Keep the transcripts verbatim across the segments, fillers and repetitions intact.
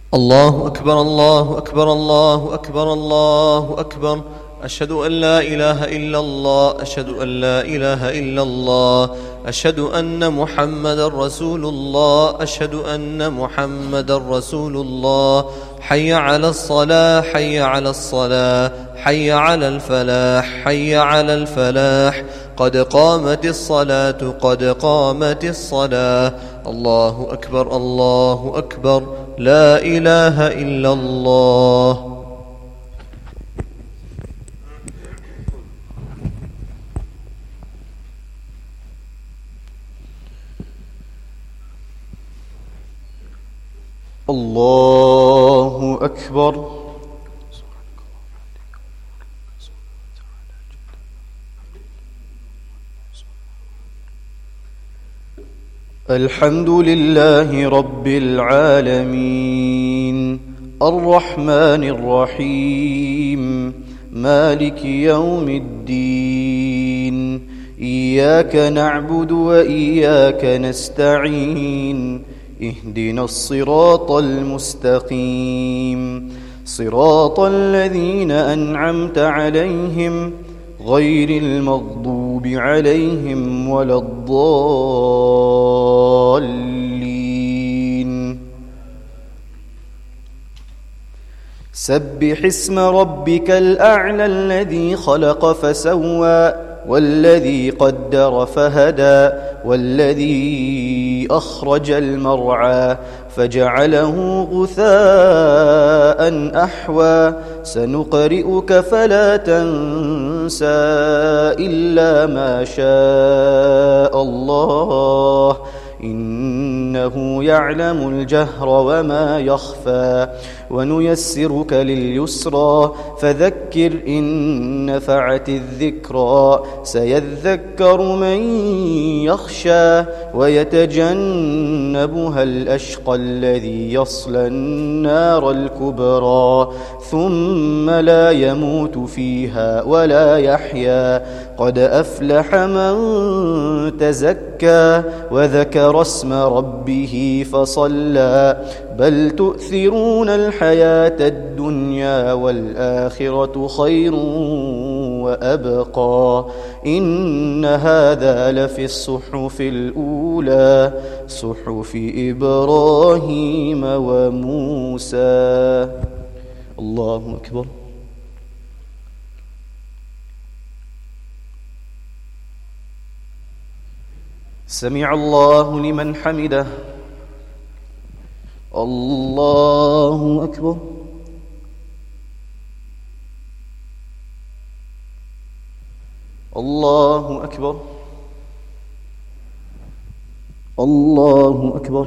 الله أكبر الله أكبر الله أكبر الله أكبر. أشهد أن لا إله إلا الله أشهد أن لا إله إلا الله أشهد أن محمد رسول الله أشهد أن محمد رسول الله. حي على الصلاة حي على الصلاة حي على الفلاح حي على الفلاح. قد قامت الصلاة قد قامت الصلاة. الله أكبر الله أكبر. لا إله إلا الله. الله أكبر. الحمد لله رب العالمين الرحمن الرحيم مالك يوم الدين. إياك نعبد وإياك نستعين. اهدنا الصراط المستقيم صراط الذين أنعمت عليهم غير المغضوب عليهم ولا الضالين. سبح اسم ربك الأعلى الذي خلق فسوى والذي قدر فهدى والذي أخرج المرعى فجعله غثاء أحوى. سنقرئك فلا تنسى إلا ما شاء الله إنه يعلم الجهر وما يخفى. ونيسرك لليسرى فذكر إن نفعت الذكرى. سيذكر من يخشى ويتجنبها الأشقى الذي يصلى النار الكبرى ثم لا يموت فيها ولا يحيا. قد أفلح من تزكى وذكر اسم ربه فصلى. بل تؤثرون الحياة الدنيا والآخرة خير وأبقى. إن هذا لفي الصحف الأولى صحف إبراهيم وموسى. الله أكبر. سمع الله لمن حمده. الله أكبر. الله أكبر. الله أكبر.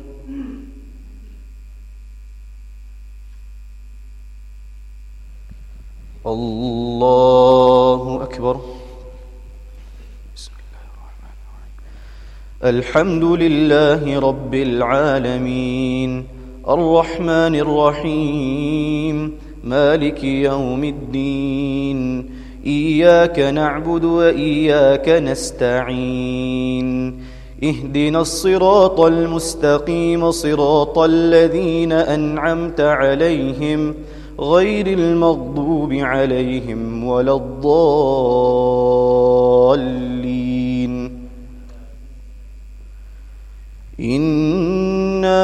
الله أكبر. بسم الله الرحمن الرحيم. الحمد لله رب العالمين الرحمن الرحيم مالك يوم الدين. إياك نعبد وإياك نستعين. اهدنا الصراط المستقيم صراط الذين أنعمت عليهم غير المغضوب عليهم ولا الضالين. إنا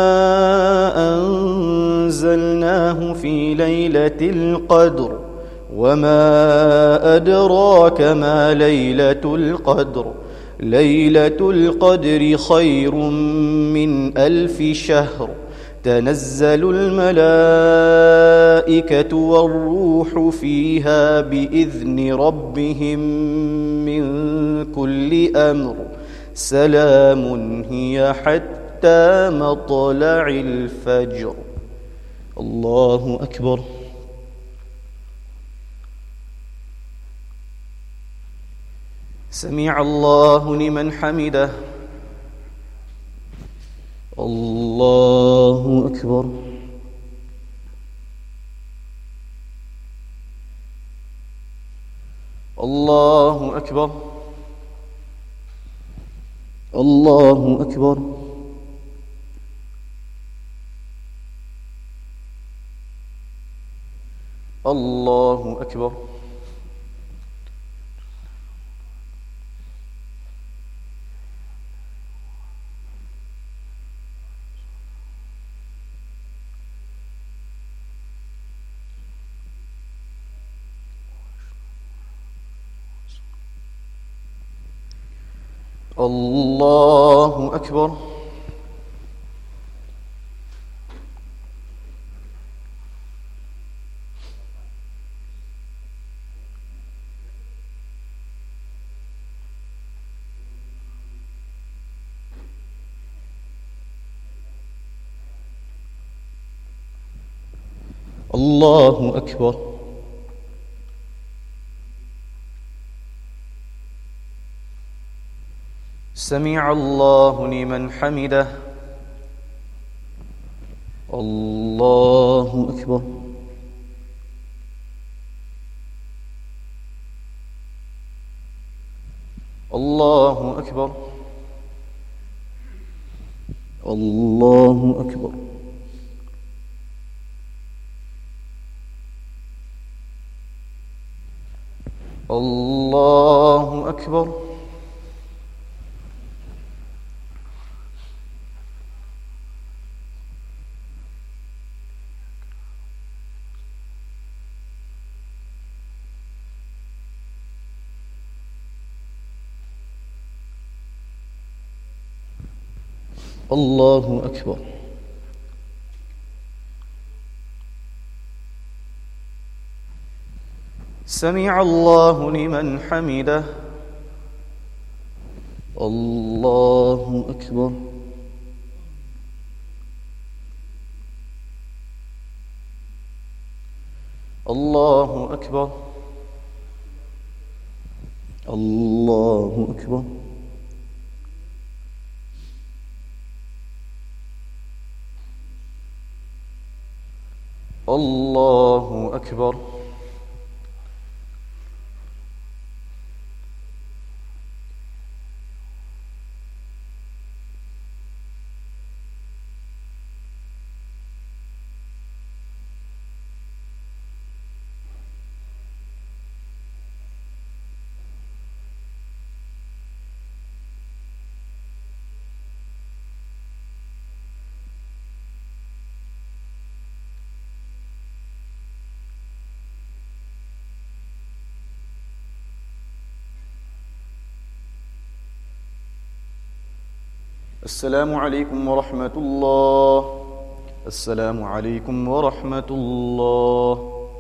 أنزلناه في ليلة القدر وما أدراك ما ليلة القدر. ليلة القدر خير من ألف شهر. تنزل الملائكة والروح فيها بإذن ربهم من كل أمر. سلام هي حتى مطلع الفجر. الله أكبر. سمع الله لمن حمده. الله أكبر. الله أكبر. الله أكبر. الله أكبر. الله أكبر. الله أكبر. سمع الله لمن حمده. الله أكبر. الله أكبر. الله أكبر. الله أكبر. الله أكبر. سمع الله لمن حمده. الله أكبر. الله أكبر. الله أكبر. الله أكبر. السلام عليكم ورحمة الله. السلام عليكم ورحمة الله.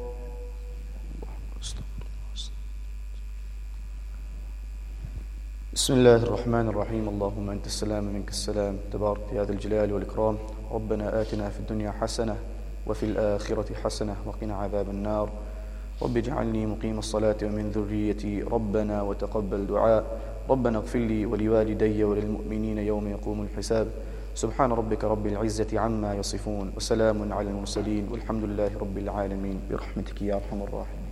بسم الله الرحمن الرحيم. اللهم أنت السلام منك السلام، تبارك يا ذا الجلال والإكرام. ربنا آتنا في الدنيا حسنة وفي الآخرة حسنة وقنا عذاب النار. رب اجعلني مقيم الصلاة ومن ذريتي، ربنا وتقبل دعاء. ربنا اغفر لي ولوالدي وللمؤمنين يوم يقوم الحساب. سبحان ربك رب العزة عما يصفون، وسلام على المرسلين، والحمد لله رب العالمين، برحمتك يا أرحم الراحمين.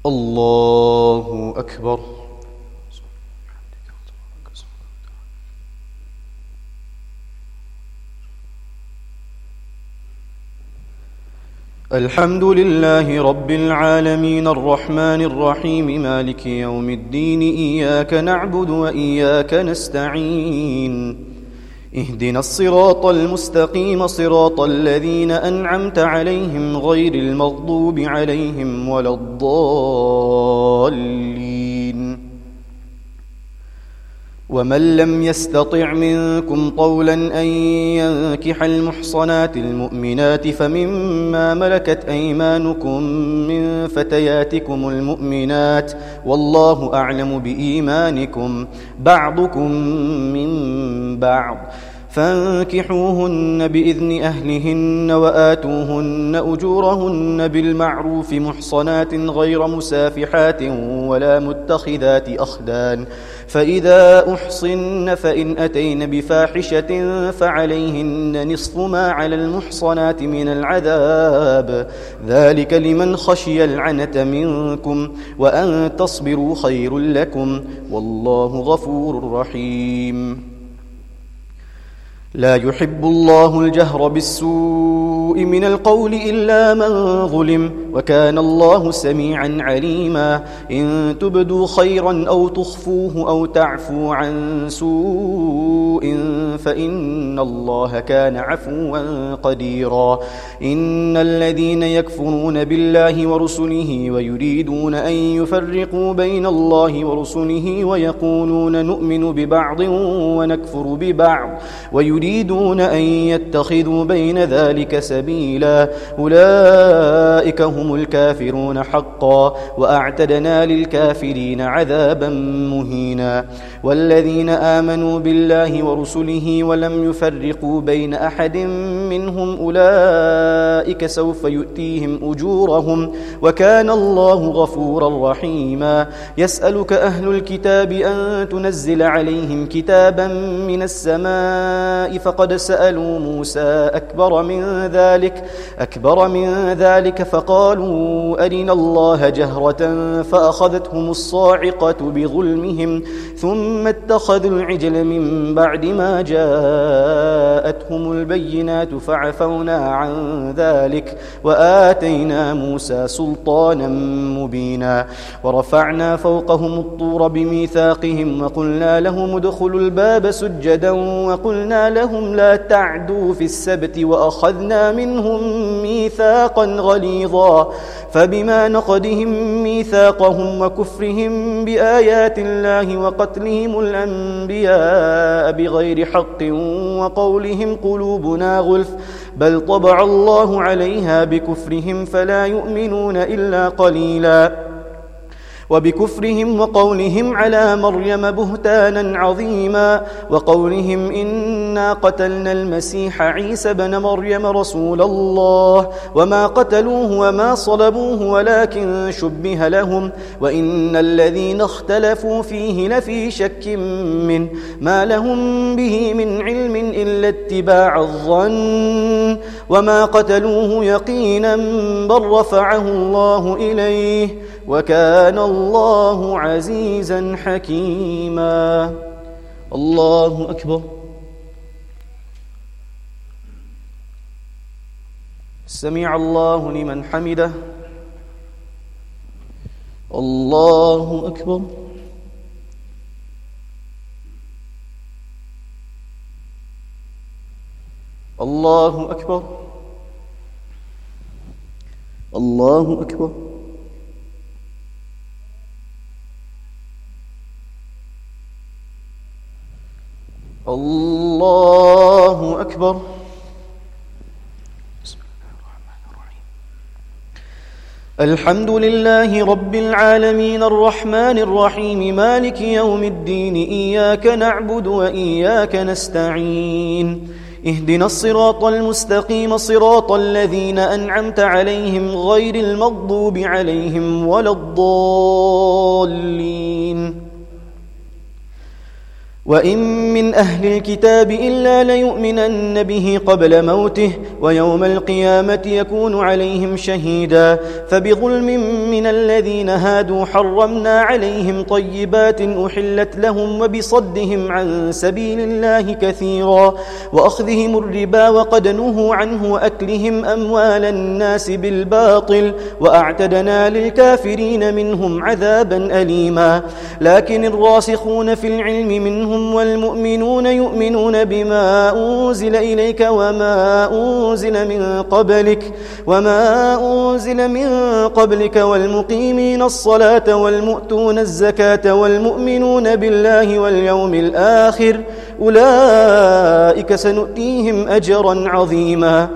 الله أكبر. الحمد لله رب العالمين الرحمن الرحيم مالك يوم الدين إياك نعبد وإياك نستعين اهدنا الصراط المستقيم صراط الذين أنعمت عليهم غير المغضوب عليهم ولا الضالين. ومن لم يستطع منكم طولا أن ينكح المحصنات المؤمنات فمما ملكت أيمانكم من فتياتكم المؤمنات والله أعلم بإيمانكم بعضكم من بعض فانكحوهن بإذن أهلهن وآتوهن أجورهن بالمعروف محصنات غير مسافحات ولا متخذات أخدان فإذا أحصن فإن أتين بفاحشة فعليهن نصف ما على المحصنات من العذاب ذلك لمن خشي العنة منكم وأن تصبروا خير لكم والله غفور رحيم. لا يحب الله الجهر بالسوء من القول إلا من ظلم وكان الله سميعا عليما. إن تبدوا خيرا أو تخفوه أو تعفو عن سوء فإن الله كان عفوا قديرا. إن الذين يكفرون بالله ورسله ويريدون أن يفرقوا بين الله ورسله ويقولون نؤمن ببعض ونكفر ببعض ويريدون يريدون أن يتخذوا بين ذلك سبيلا أولئك هم الكافرون حقا وأعتدنا للكافرين عذابا مهينا. والذين آمنوا بالله ورسله ولم يفرقوا بين أحد منهم أولئك سوف يؤتيهم أجورهم وكان الله غفورا رحيما. يسألك أهل الكتاب أن تنزل عليهم كتابا من السماء فقد سألوا موسى أكبر من ذلك أكبر من ذلك فقالوا أرنا الله جهرة فأخذتهم الصاعقة بظلمهم ثم اتخذوا العجل من بعد ما جاءتهم البينات فعفونا عن ذلك وآتينا موسى سلطانا مبينا. ورفعنا فوقهم الطور بميثاقهم وقلنا لهم ادخلوا الباب سجدا وقلنا لهم لا تعدوا في السبت وأخذنا منهم ميثاقا غليظا فبما نقضهم ميثاقهم وكفرهم بآيات الله وقتلهم الأنبياء بغير حق وقولهم قلوبنا غلف بل طبع الله عليها بكفرهم فلا يؤمنون إلا قليلا. وبكفرهم وقولهم على مريم بهتانا عظيما وقولهم إنا قتلنا المسيح عيسى بن مريم رسول الله وما قتلوه وما صلبوه ولكن شبه لهم وإن الذين اختلفوا فيه لفي شك منه ما لهم به من علم إلا اتباع الظن وما قتلوه يقينا بل رفعه الله إليه وكان الله عزيزا حكيما. الله أكبر. سمع الله لمن حمده. الله أكبر. الله أكبر. الله أكبر. الله أكبر. بسم الله الرحمن الرحيم. الحمد لله رب العالمين الرحمن الرحيم مالك يوم الدين إياك نعبد وإياك نستعين اهدنا الصراط المستقيم صراط الذين أنعمت عليهم غير المغضوب عليهم ولا الضالين. وإن من أهل الكتاب إلا ليؤمنن به قبل موته ويوم القيامة يكون عليهم شهيدا فبظلم من الذين هادوا حرمنا عليهم طيبات أحلت لهم وبصدهم عن سبيل الله كثيرا وأخذهم الربا وقد نهوا عنه وأكلهم أموال الناس بالباطل وأعتدنا للكافرين منهم عذابا أليما لكن الراسخون في العلم منهم والمؤمنون يؤمنون بما أنزل إليك وما أنزل من قبلك وما أنزل من قبلك والمقيمين الصلاة والمؤتون الزكاة والمؤمنون بالله واليوم الآخر أولئك سنؤتيهم أجرا عظيما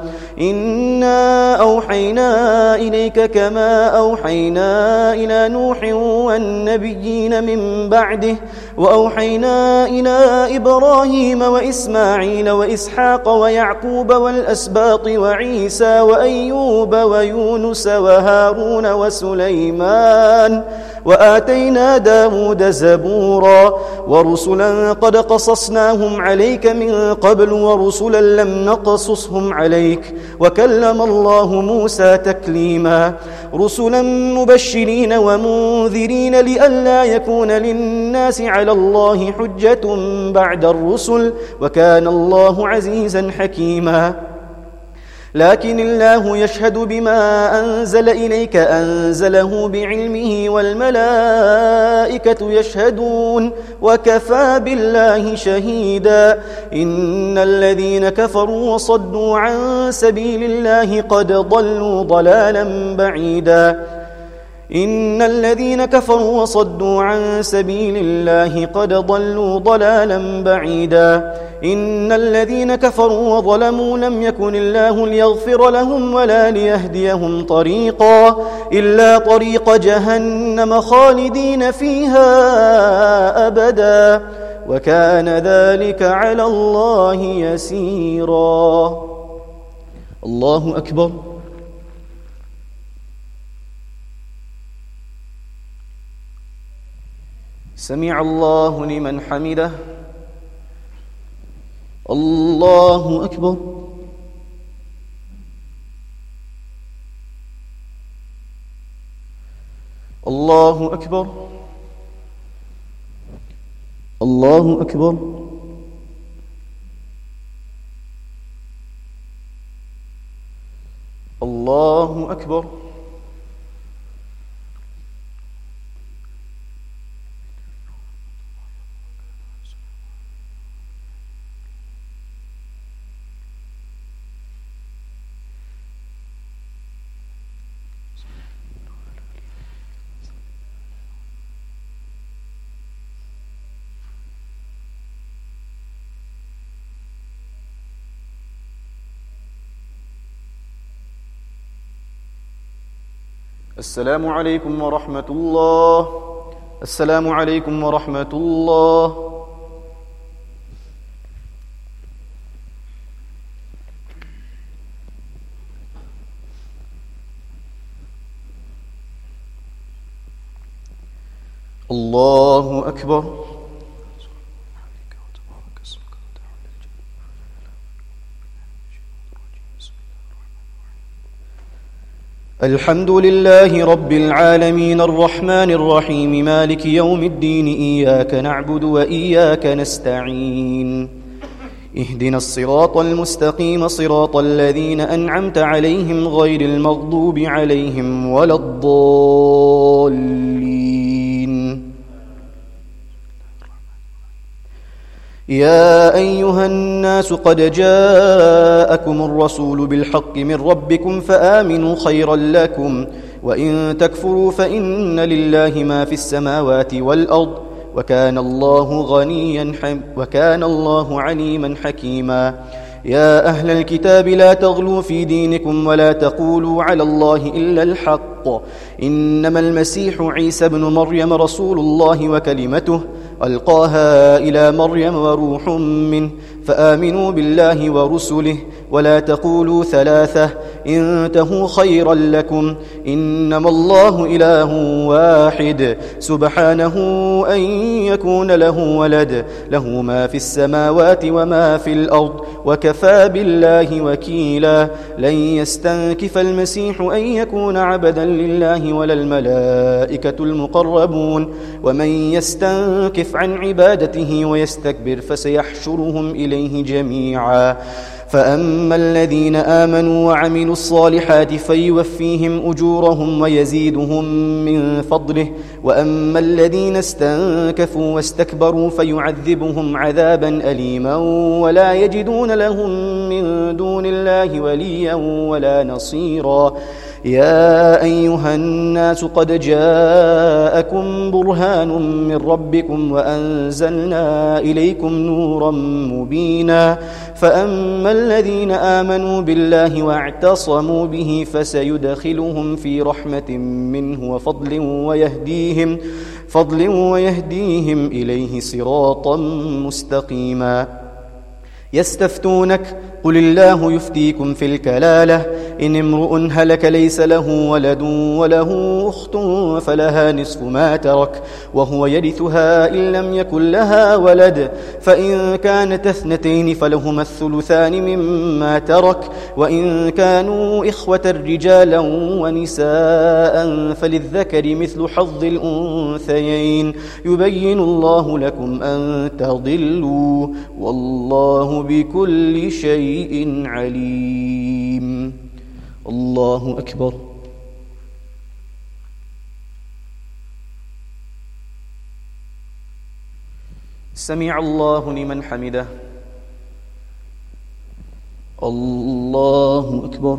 إنا أوحينا إليك كما أوحينا إلى نوح والنبيين من بعده وأوحينا إلى إبراهيم وإسماعيل وإسحاق ويعقوب والأسباط وعيسى وأيوب ويونس وهارون وسليمان وآتينا داود زبورا ورسلا قد قصصناهم عليك من قبل ورسلا لم نقصصهم عليك وكلم الله موسى تكليما رسلا مبشرين ومنذرين لئلا يكون للناس على الله حجة بعد الرسل وكان الله عزيزا حكيما لكن الله يشهد بما أنزل إليك أنزله بعلمه والملائكة يشهدون وكفى بالله شهيدا إن الذين كفروا وصدوا عن سبيل الله قد ضلوا ضلالا بعيدا إن الذين كفروا وصدوا عن سبيل الله قد ضلوا ضلالا بعيدا إن الذين كفروا وظلموا لم يكن الله ليغفر لهم ولا ليهديهم طريقا إلا طريق جهنم خالدين فيها أبدا وكان ذلك على الله يسيرا الله أكبر سمع الله لمن حمده الله أكبر الله أكبر الله أكبر الله أكبر السلام عليكم ورحمة الله السلام عليكم ورحمة الله الله أكبر الحمد لله رب العالمين الرحمن الرحيم مالك يوم الدين إياك نعبد وإياك نستعين اهدنا الصراط المستقيم صراط الذين أنعمت عليهم غير المغضوب عليهم ولا الضالين يا أيها الناس قد جاءكم الرسول بالحق من ربكم فآمنوا خيرا لكم وإن تكفروا فإن لله ما في السماوات والأرض وكان الله غنيا حم وكان الله عليما حكيما يا أهل الكتاب لا تغلوا في دينكم ولا تقولوا على الله إلا الحق إنما المسيح عيسى ابن مريم رسول الله وكلمته ألقاها إلى مريم وروح منه فآمنوا بالله ورسله ولا تقولوا ثلاثة انتهوا خيرا لكم. إنما الله إله واحد سبحانه أن يكون له ولد، له ما في السماوات وما في الأرض وكفى بالله وكيلا. لن يستنكف المسيح أن يكون عبدا لله ولا الملائكة المقربون، ومن يستنكف عن عبادته ويستكبر فسيحشرهم إليه جميعا. فأما الذين آمنوا وعملوا الصالحات فيوفيهم أجورهم ويزيدهم من فضله، وأما الذين استنكفوا واستكبروا فيعذبهم عذابا أليما ولا يجدون لهم من دون الله وليا ولا نصيرا. يا أيها الناس قد جاءكم برهان من ربكم وأنزلنا إليكم نورا مبينا. فأما الذين آمنوا بالله واعتصموا به فسيدخلهم في رحمة منه وفضل ويهديهم, فضل ويهديهم إليه صراطا مستقيما. يستفتونك قل الله يفتيكم في الكلالة إن امرؤ هلك ليس له ولد وله أخت فلها نصف ما ترك وهو يرثها إن لم يكن لها ولد، فإن كانت اثنتين فلهما الثلثان مما ترك، وإن كانوا إخوة رجالا ونساء فللذكر مثل حظ الأنثيين. يبين الله لكم أن تضلوا والله بكل شيء عليم. الله أكبر. سمع الله لمن حمده. الله أكبر.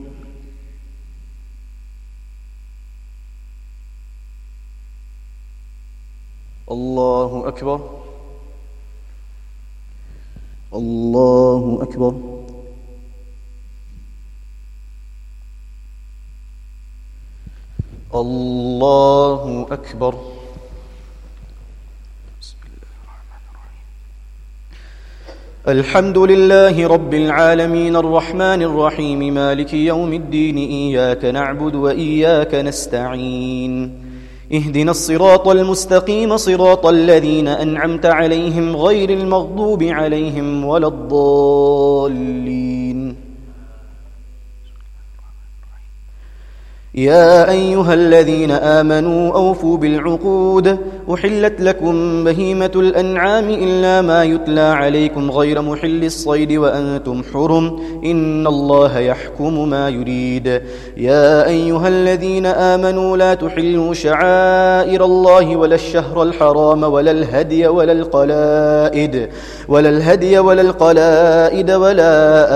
الله أكبر. الله أكبر. الله أكبر. بسم الله الرحمن الرحيم. الحمد لله رب العالمين الرحمن الرحيم مالك يوم الدين، إياك نعبد وإياك نستعين. اهدنا الصراط المستقيم صراط الذين أنعمت عليهم غير المغضوب عليهم ولا الضالين. يا أيها الذين آمنوا أوفوا بالعقود، أحلت لكم بهيمة الأنعام إلا ما يتلى عليكم غير محل الصيد وأنتم حرم، إن الله يحكم ما يريد. يا أيها الذين آمنوا لا تحلوا شعائر الله ولا الشهر الحرام ولا الهدي ولا القلائد ولا الهدي ولا القلائد ولا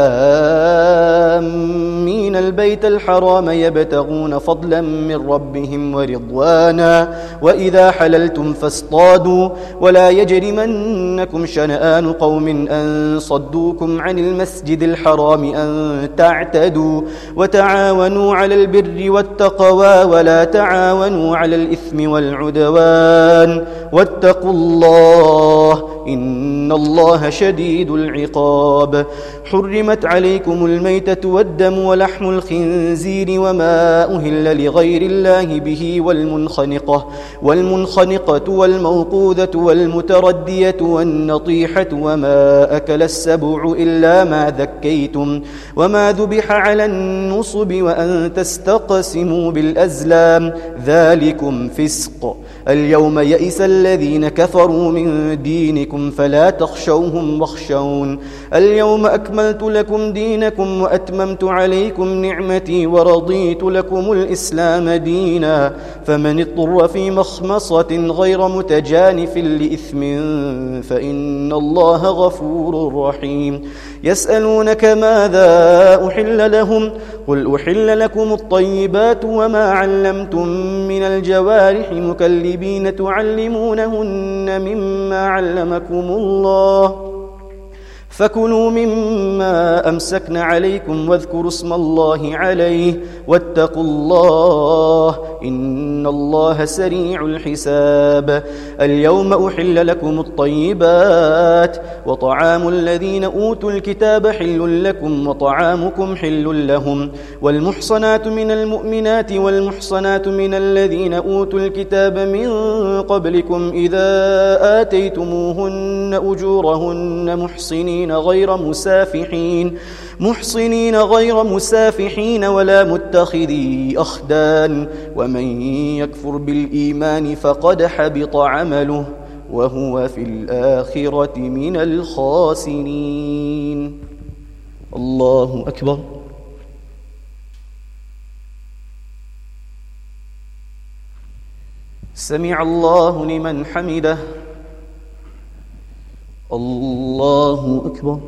آمين البيت الحرام يبتغون فضلا من ربهم ورضوانا، وإذا حللتم فاصطادوا ولا يجرمنكم شنآن قوم أن صدوكم عن المسجد الحرام أن تعتدوا، وتعاونوا على البر والتقوى ولا تعاونوا على الإثم والعدوان، واتقوا الله إن الله شديد العقاب. حرمت عليكم الميتة والدم ولحم الخنزير وما أهل لغير الله به والمنخنقة والمنخنقة والموقوذة والمتردية والنطيحة وما أكل السبع إلا ما ذكيتم وما ذبح على النصب وأن تستقسموا بالأزلام ذلكم فسق. اليوم يئس الذين كفروا من دينكم فلا تخشوهم واخشون. اليوم أكملت لكم دينكم وأتممت عليكم نعمتي ورضيت لكم الإسلام دينا، فمن اضطر في مخمصة غير متجانف لإثم فإن الله غفور رحيم. يسألونك ماذا أحل لهم قل أحل لكم الطيبات وما علمتم من الجوارح مكلبين تعلمونهن مما علمكم الله فكلوا مما أمسكن عليكم واذكروا اسم الله عليه واتقوا الله إن الله سريع الحساب. اليوم أحل لكم الطيبات وطعام الذين أوتوا الكتاب حل لكم وطعامكم حل لهم والمحصنات من المؤمنات والمحصنات من الذين أوتوا الكتاب من قبلكم إذا آتيتموهن أجورهن محصنين غير مسافحين محصنين غير مسافحين ولا متخذي أخدان ومن يكفر بالإيمان فقد حبط عمله وهو في الآخرة من الخاسرين. الله أكبر. سمع الله لمن حمده. الله أكبر.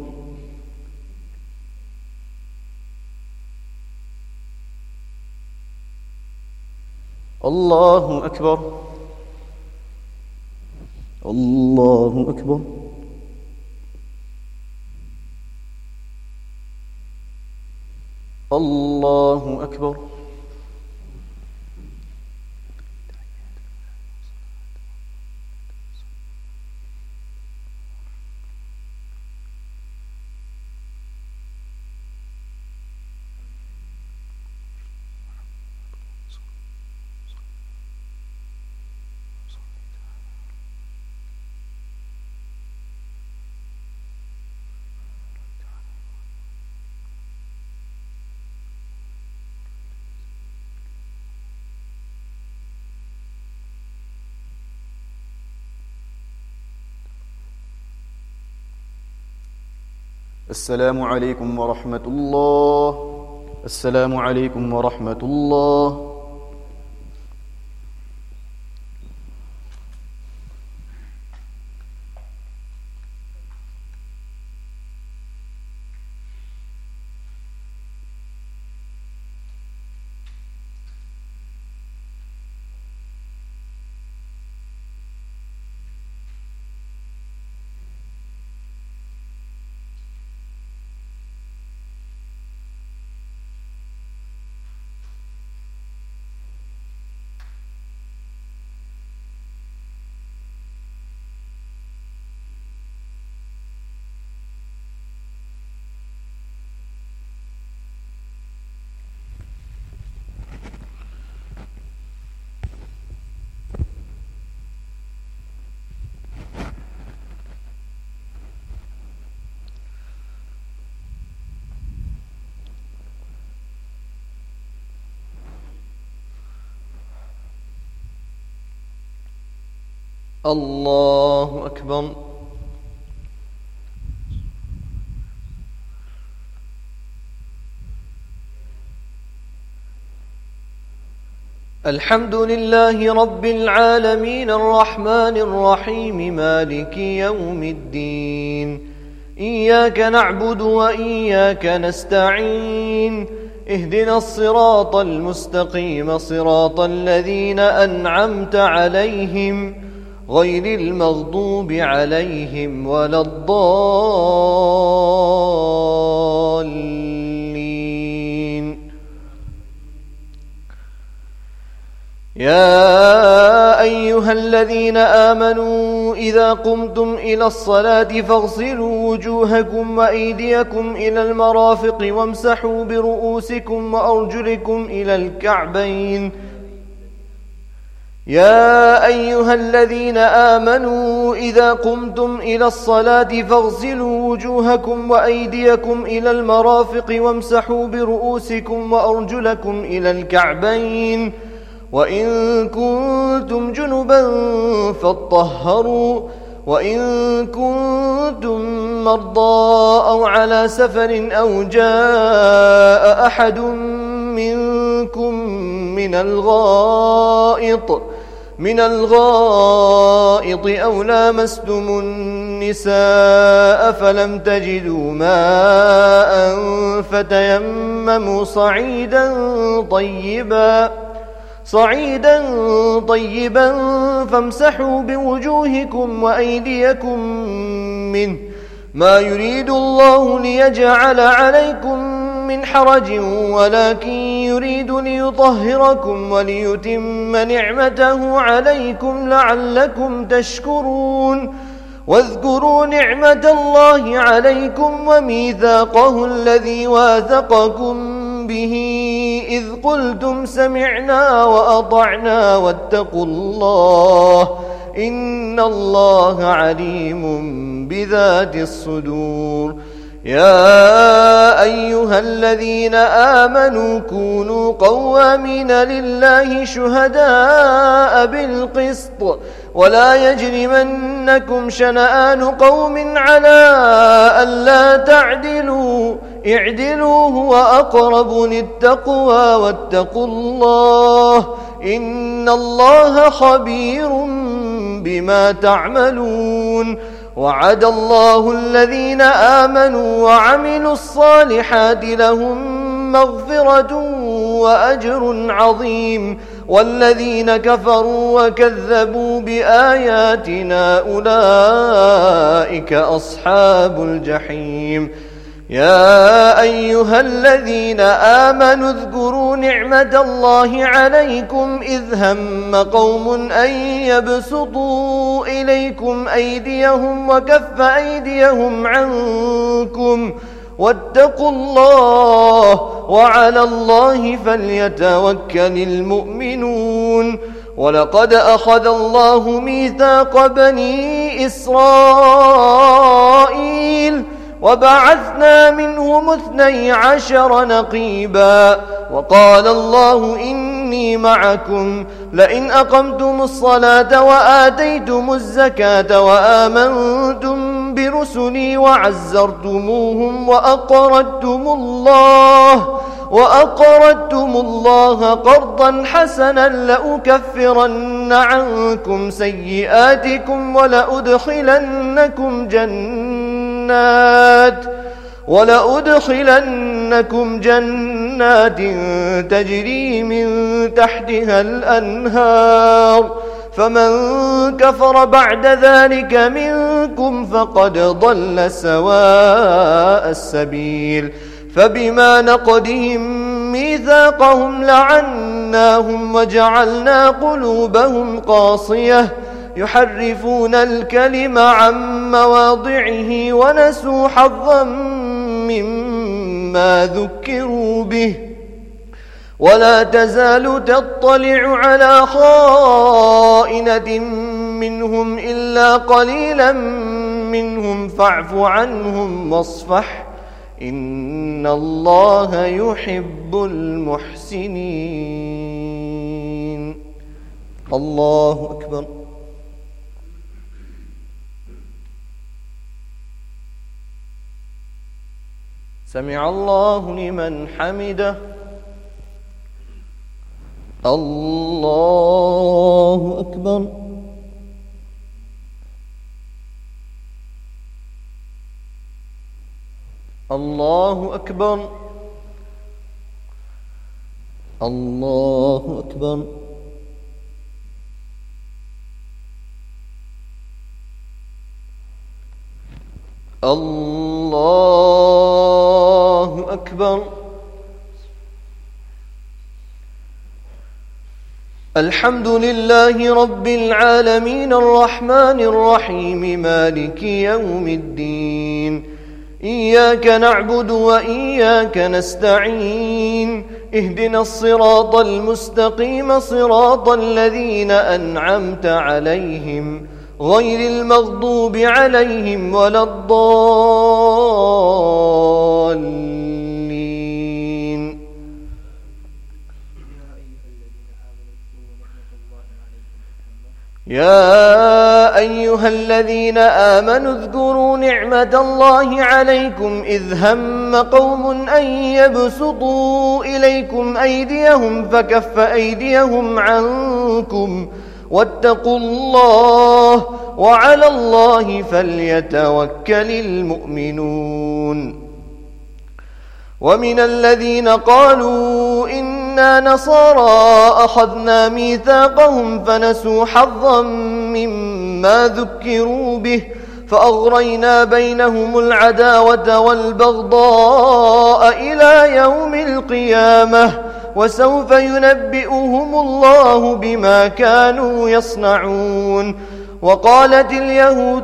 الله أكبر. الله أكبر. الله أكبر. السلام عليكم ورحمة الله. السلام عليكم ورحمة الله. الله أكبر. الحمد لله رب العالمين الرحمن الرحيم مالك يوم الدين إياك نعبد وإياك نستعين اهدنا الصراط المستقيم صراط الذين أنعمت عليهم غير المغضوب عليهم ولا الضالين. يا أيها الذين آمنوا إذا قمتم إلى الصلاة فاغسلوا وجوهكم وأيديكم إلى المرافق وامسحوا برؤوسكم وأرجلكم إلى الكعبين. يا أيها الذين آمنوا إذا قمتم إلى الصلاة فاغسلوا وجوهكم وأيديكم إلى المرافق وامسحوا برؤوسكم وأرجلكم إلى الكعبين وإن كنتم جنبا فاطهروا وإن كنتم مرضى أو على سفر أو جاء أحد منكم من الغائط من الغائط أو لامستم النساء فلم تجدوا ماء فتيمموا صعيدا طيبا صعيدا طيبا فامسحوا بوجوهكم وأيديكم منه ما يريد الله ليجعل عليكم من حرج ولكن يريد ليطهركم وليتم نعمته عليكم لعلكم تشكرون واذكروا نعمة الله عليكم وميثاقه الذي واثقكم به إذ قلتم سمعنا وأطعنا واتقوا الله إن الله عليم بذات الصدور. يا أيها الذين آمنوا كونوا قوامين لله شهداء بالقسط ولا يجرمنكم شنآن قوم على ألا تعدلوا اعدلوا هو أقرب للتقوى واتقوا الله إن الله خبير بما تعملون. وعد الله الذين آمنوا وعملوا الصالحات لهم مغفرة وأجر عظيم والذين كفروا وكذبوا بآياتنا أولئك أصحاب الجحيم. يا أيها الذين آمنوا اذكروا نعمة الله عليكم إذ هم قوم أن يبسطوا إليكم أيديهم وكف أيديهم عنكم واتقوا الله وعلى الله فليتوكل المؤمنون. ولقد أخذ الله ميثاق بني إسرائيل وبعثنا منهم اثني عشر نقيبا وقال الله إني معكم لئن أقمتم الصلاة وآتيتم الزكاة وآمنتم برسلي وعزرتموهم وأقرضتم الله وأقرضتم الله قرضا حسنا لأكفرن عنكم سيئاتكم ولأدخلنكم جنات ولأدخلنكم جنات تجري من تحتها الأنهار فمن كفر بعد ذلك منكم فقد ضل سواء السبيل. فبما نقضهم ميثاقهم لعناهم وجعلنا قلوبهم قاصية يحرفون الكلم عن مواضعه ونسوا حظا مما ذكروا به ولا تزال تطلع على خائنة منهم إلا قليلا منهم فاعف عنهم واصفح إن الله يحب المحسنين. الله أكبر. سمع الله لمن حمده. الله أكبر. الله أكبر. الله أكبر. الله أكبر. الحمد لله رب العالمين الرحمن الرحيم مالك يوم الدين إياك نعبد وإياك نستعين اهدنا الصراط المستقيم صراط الذين أنعمت عليهم غير المغضوب عليهم ولا الضالين. يا أيها الذين آمنوا اذكروا نعمة الله عليكم إذ هم قوم أن يبسطوا إليكم أيديهم فكف أيديهم عنكم واتقوا الله وعلى الله فليتوكل المؤمنون. ومن الذين قالوا إنا نصارى أخذنا ميثاقهم فنسوا حظا مما ذكروا به فأغرينا بينهم العداوة والبغضاء إلى يوم القيامة وسوف ينبئهم الله بما كانوا يصنعون. وقالت اليهود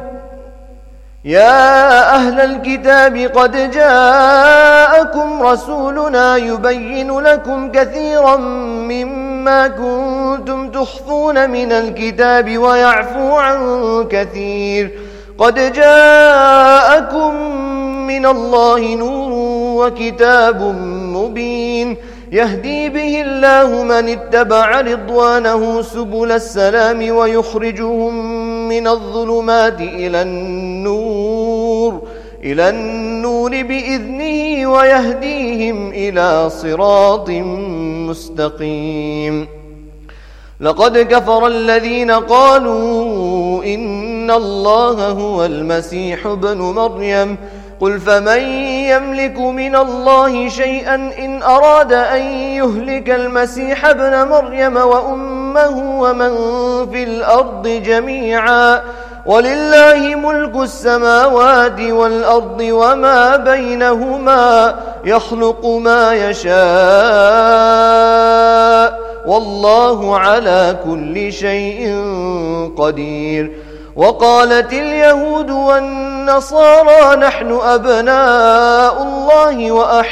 يا أهل الكتاب قد جاءكم رسولنا يبين لكم كثيرا مما كنتم تخفون من الكتاب ويعفو عن كثير قد جاءكم من الله نور وكتاب مبين يهدي به الله من اتبع رضوانه سبل السلام ويخرجهم من الظلمات إلى النور إلى النور بإذنه ويهديهم إلى صراط مستقيم. لقد كفر الذين قالوا إن الله هو المسيح ابن مريم قل فمن يملك من الله شيئا إن أراد أن يهلك المسيح ابن مريم وأمه ومن في الأرض جميعا ولله ملك السماوات والأرض وما بينهما يخلق ما يشاء والله على كل شيء قدير. وقالت اليهود والنصارى نحن أبناء الله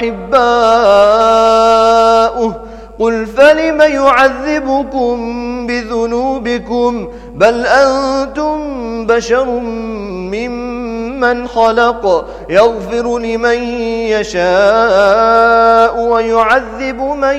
وأحباؤه قل فلم يعذبكم بذنوبكم بل أنتم بشر ممن خلق يغفر لمن يشاء ويعذب من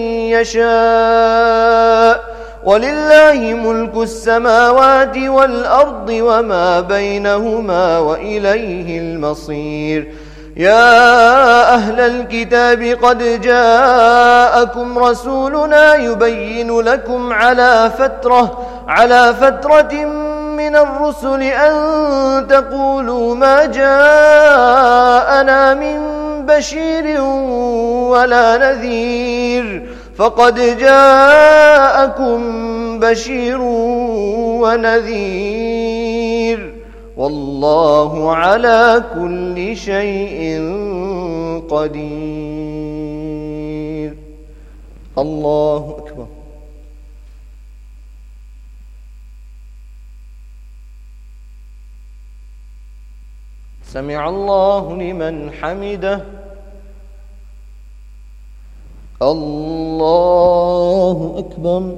يشاء ولله ملك السماوات والأرض وما بينهما وإليه المصير. يا أهل الكتاب قد جاءكم رسولنا يبين لكم على فترة على فترة من الرسل أن تقولوا ما جاءنا من بشير ولا نذير فقد جاءكم بشير ونذير والله على كل شيء قدير. الله أكبر. سمع الله لمن حمده. الله أكبر.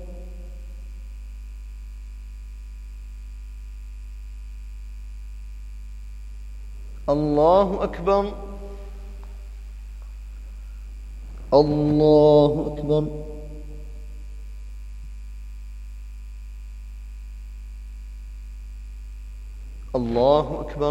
الله أكبر. الله أكبر. الله أكبر.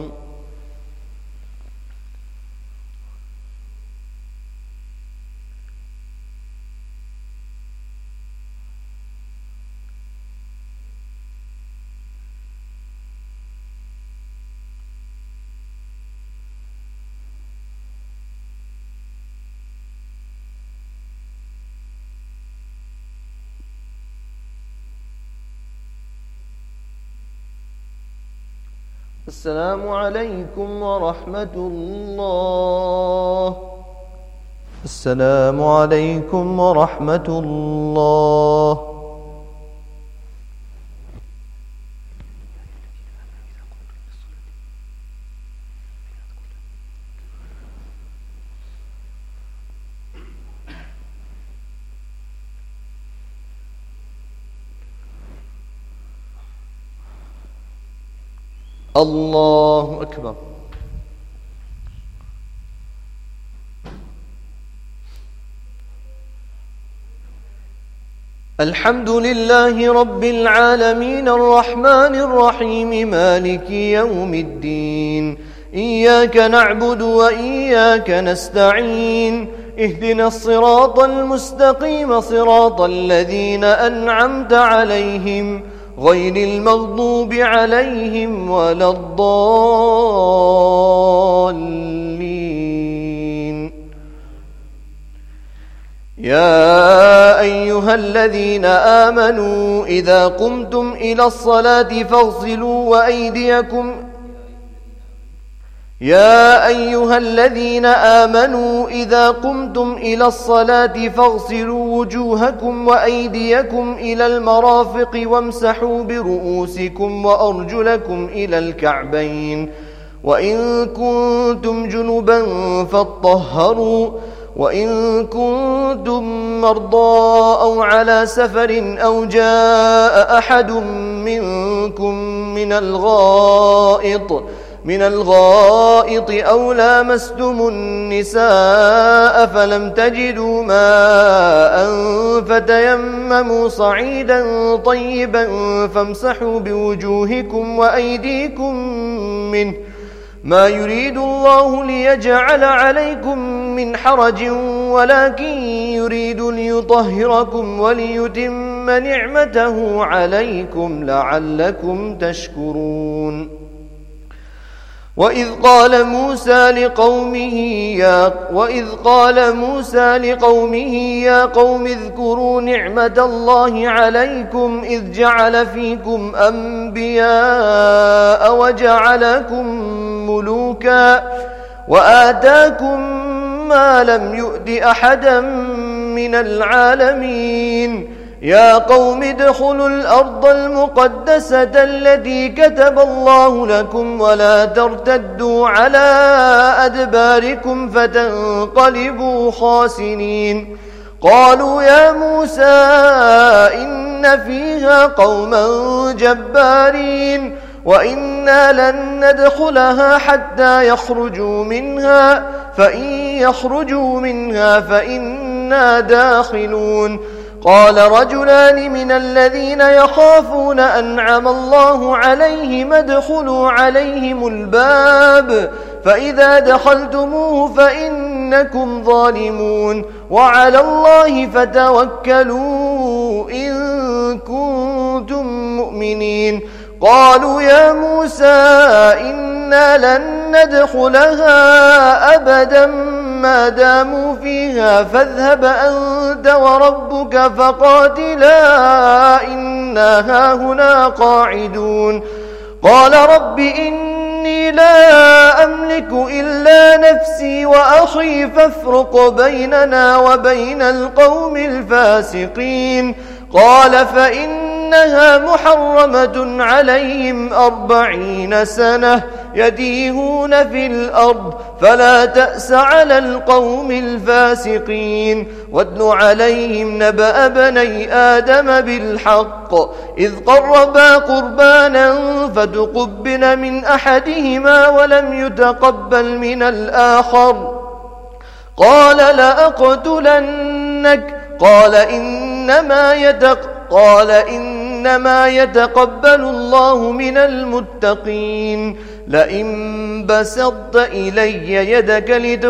السلام عليكم ورحمة الله. السلام عليكم ورحمة الله. الله أكبر. الحمد لله رب العالمين الرحمن الرحيم مالك يوم الدين إياك نعبد وإياك نستعين اهدنا الصراط المستقيم صراط الذين أنعمت عليهم غير المغضوب عليهم ولا الضالين. يا أيها الذين آمنوا إذا قمتم إلى الصلاة فاغسلوا وأيديكم يا أيها الذين آمنوا إذا قمتم إلى الصلاة فاغسلوا وجوهكم وأيديكم إلى المرافق وامسحوا برؤوسكم وأرجلكم إلى الكعبين وإن كنتم جنبا فاطهروا وإن كنتم مرضى أو على سفر أو جاء أحد منكم من الغائط من الغائط أو لامستم النساء فلم تجدوا ماء فتيمموا صعيدا طيبا فامسحوا بوجوهكم وأيديكم منه ما يريد الله ليجعل عليكم من حرج ولكن يريد ليطهركم وليتم نعمته عليكم لعلكم تشكرون. وإذ قال موسى لقومه يا وإذ قال موسى لقومه يا قوم اذكروا نعمة الله عليكم إذ جعل فيكم أنبياء وجعلكم ملوكا وآتاكم ما لم يؤت أحدا من العالمين يا قوم ادخلوا الأرض المقدسة التي كتب الله لكم ولا ترتدوا على أدباركم فتنقلبوا خاسرين. قالوا يا موسى إن فيها قوما جبارين وإنا لن ندخلها حتى يخرجوا منها فإن يخرجوا منها فإنا داخلون. قال رجلان من الذين يخافون أنعم الله عليهم ادخلوا عليهم الباب فإذا دخلتموه فإنكم ظالمون وعلى الله فتوكلوا إن كنتم مؤمنين. قالوا يا موسى إنا لن ندخلها أبدا ما داموا فيها فاذهب أنت وربك فقاتلا إنا هاهنا قاعدون. قال رب إني لا أملك إلا نفسي وأخي فافرق بيننا وبين القوم الفاسقين. قال فإنها محرمة عليهم أربعين سنة يتيهون في الأرض فلا تأس على القوم الفاسقين. واتل عليهم نبأ بني آدم بالحق إذ قربا قربانا فتقبل من أحدهما ولم يتقبل من الآخر قال لأقتلنك قال إنما يتق قال إنما يتقبل الله من المتقين. لئن بسطت إلي يدك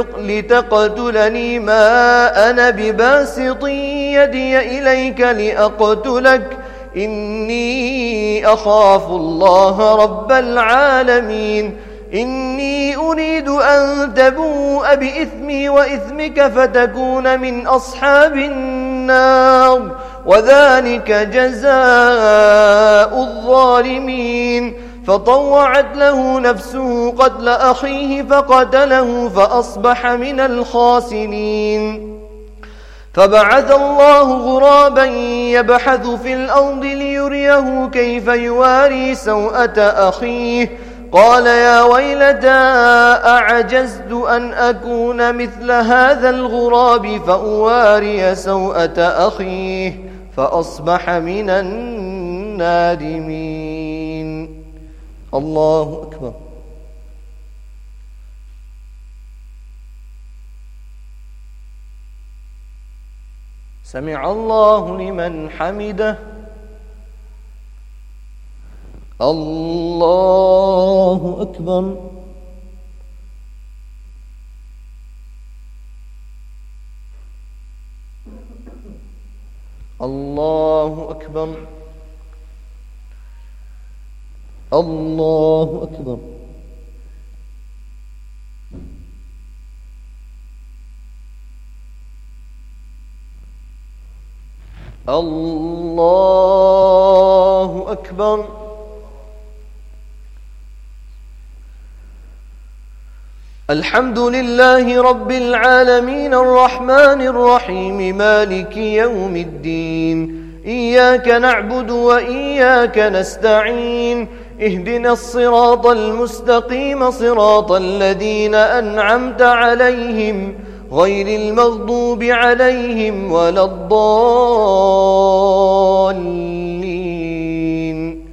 لتقتلني ما أنا بباسط يدي إليك لأقتلك إني أخاف الله رب العالمين. إني أريد أن تبوء بإثمي وإثمك فتكون من أصحاب النار وذلك جزاء الظالمين. فطوعت له نفسه قتل أخيه فقتله فأصبح من الخاسرين. فبعث الله غرابا يبحث في الأرض ليريه كيف يواري سوءة أخيه قال يا ويلتى أعجزت أن أكون مثل هذا الغراب فأواري سوءة أخيه فأصبح من النادمين. الله أكبر. سمع الله لمن حمده. الله أكبر. الله أكبر. الله أكبر. الله أكبر. الحمد لله رب العالمين الرحمن الرحيم مالك يوم الدين إياك نعبد وإياك نستعين اهدنا الصراط المستقيم صراط الذين أنعمت عليهم غير المغضوب عليهم ولا الضالين.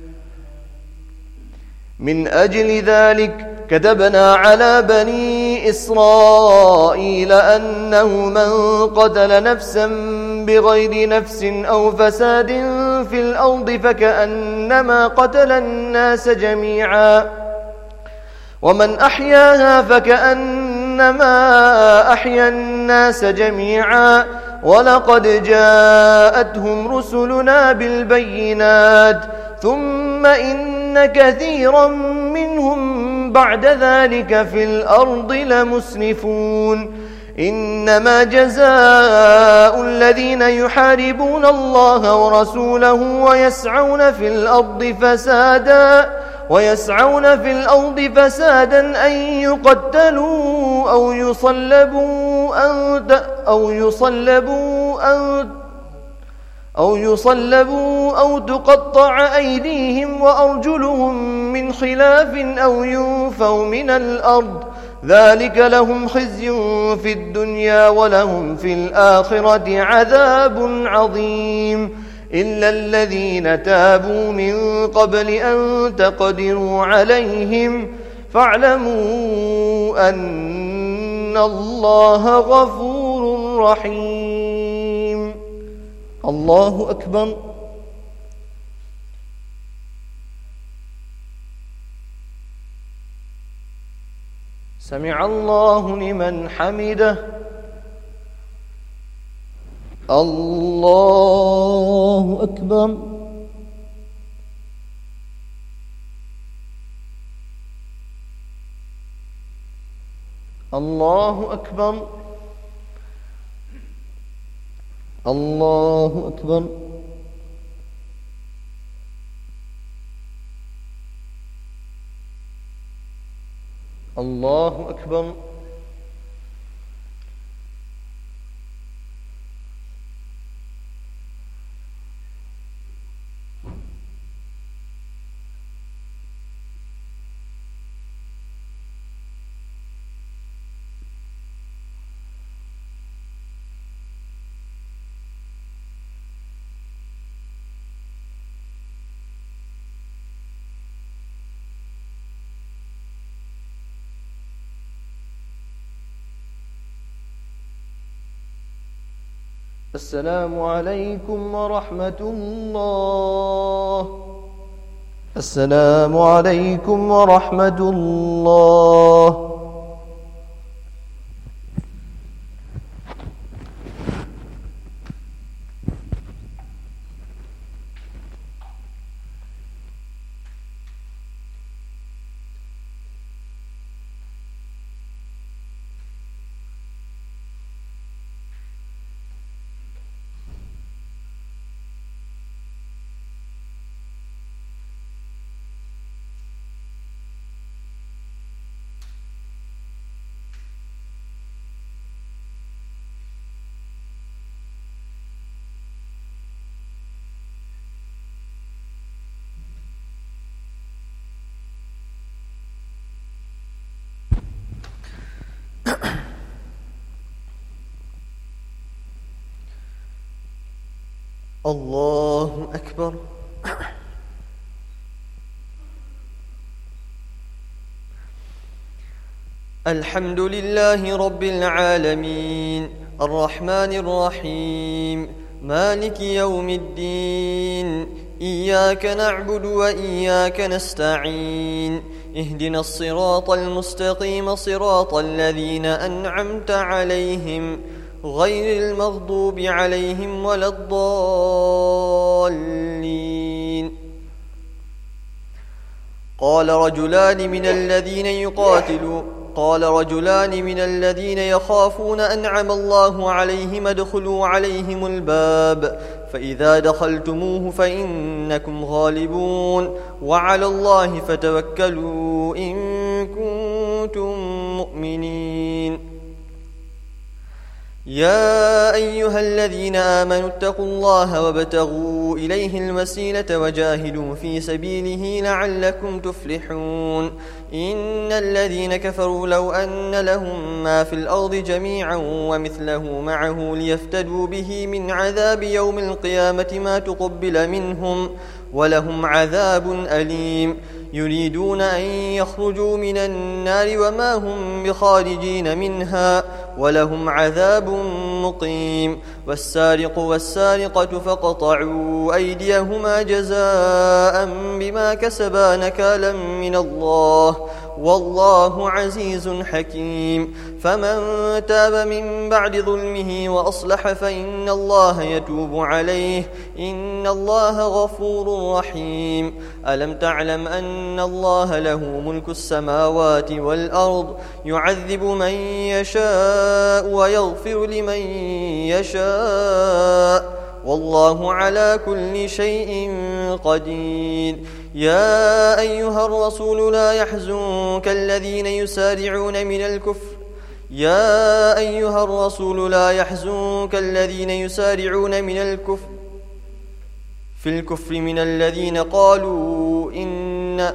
من أجل ذلك كتبنا على بني إسرائيل أنه من قتل نفسا بغير نفس أو فساد في الأرض فكأنما قتل الناس جميعا ومن أحياها فكأنما أحيا الناس جميعا ولقد جاءتهم رسلنا بالبينات ثم إن كثيرا منهم بعد ذلك في الأرض لمسرفون. إنما جزاء الذين يحاربون الله ورسوله ويسعون في الأرض فسادا ويسعون في الأرض فسادا أن يقتلوا أو يصلبوا أو أو يصلبوا أو أو يصلبوا أو تقطع أيديهم وأرجلهم من خلاف أو ينفوا من الأرض ذلك لهم خزي في الدنيا ولهم في الآخرة عذاب عظيم إلا الذين تابوا من قبل أن تقدروا عليهم فاعلموا أن الله غفور رحيم. الله أكبر. سمع الله لمن حمده. الله أكبر. الله أكبر. الله أكبر. الله أكبر. السلام عليكم ورحمة الله. السلام عليكم ورحمة الله. الله أكبر. الحمد لله رب العالمين الرحمن الرحيم مالك يوم الدين إياك نعبد وإياك نستعين اهدنا الصراط المستقيم صراط الذين أنعمت عليهم غير المغضوب عليهم ولا الضالين. قال رجلان من الذين يقاتلون قال رجلان من الذين يخافون أنعم الله عليهم ادخلوا عليهم الباب فإذا دخلتموه فإنكم غالبون وعلى الله فتوكلوا إن كنتم مؤمنين. يا أيها الذين آمنوا اتقوا الله وابتغوا إليه الوسيلة وجاهدوا في سبيله لعلكم تفلحون. إن الذين كفروا لو أن لهم ما في الأرض جميعا ومثله معه ليفتدوا به من عذاب يوم القيامة ما تقبل منهم ولهم عذاب أليم. يريدون أن يخرجوا من النار وما هم بخارجين منها ولهم عذاب مقيم. والسارق والسارقة فاقطعوا أيديهما جزاء بما كسبا نكالا من الله والله عزيز حكيم. فمن تاب من بعد ظلمه وأصلح فإن الله يتوب عليه إن الله غفور رحيم. ألم تعلم أن الله له ملك السماوات والأرض يعذب من يشاء ويغفر لمن يشاء والله على كل شيء قدير. يا أيها الرسول لا يحزنك الذين يسارعون من الكفر يا أيها الرسول لا يحزنك الذين يسارعون من الكفر في الكفر من الذين قالوا إن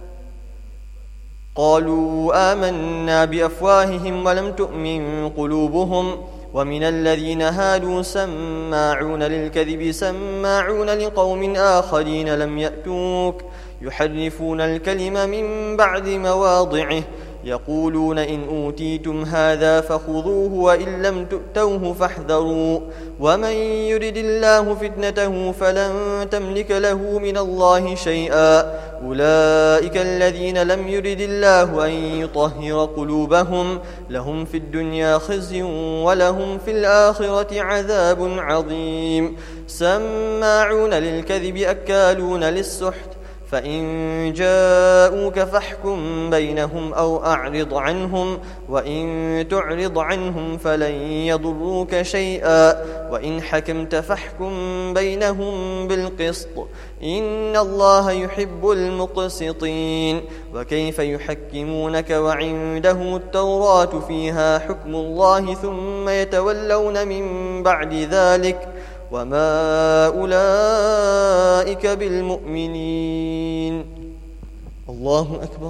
قالوا آمنا بأفواههم ولم تؤمن قلوبهم ومن الذين هادوا سماعون للكذب سماعون لقوم آخرين لم يأتوك يحرفون الكلم من بعد مواضعه يقولون إن أوتيتم هذا فخذوه وإن لم تؤتوه فاحذروا ومن يرد الله فتنته فلن تملك له من الله شيئا. أولئك الذين لم يرد الله أن يطهر قلوبهم لهم في الدنيا خزي ولهم في الآخرة عذاب عظيم. سماعون للكذب أكالون للسحت فإن جاءوك فاحكم بينهم أو أعرض عنهم وإن تعرض عنهم فلن يضروك شيئا وإن حكمت فاحكم بينهم بالقسط إن الله يحب المقسطين. وكيف يحكمونك وعنده التوراة فيها حكم الله ثم يتولون من بعد ذلك وما أولئك بالمؤمنين. الله أكبر.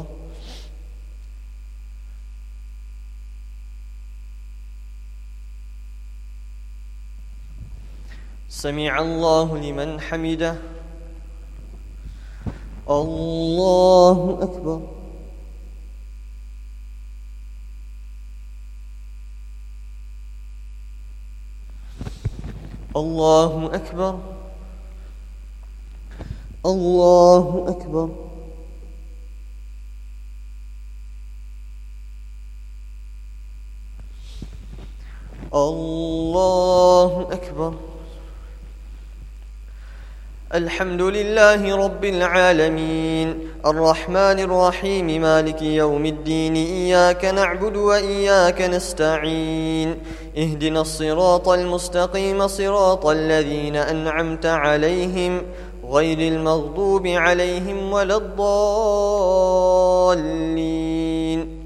سمع الله لمن حمده. الله أكبر. الله أكبر. الله أكبر. الله أكبر. الحمد لله رب العالمين الرحمن الرحيم مالك يوم الدين إياك نعبد وإياك نستعين اهدنا الصراط المستقيم صراط الذين أنعمت عليهم غير المغضوب عليهم ولا الضالين.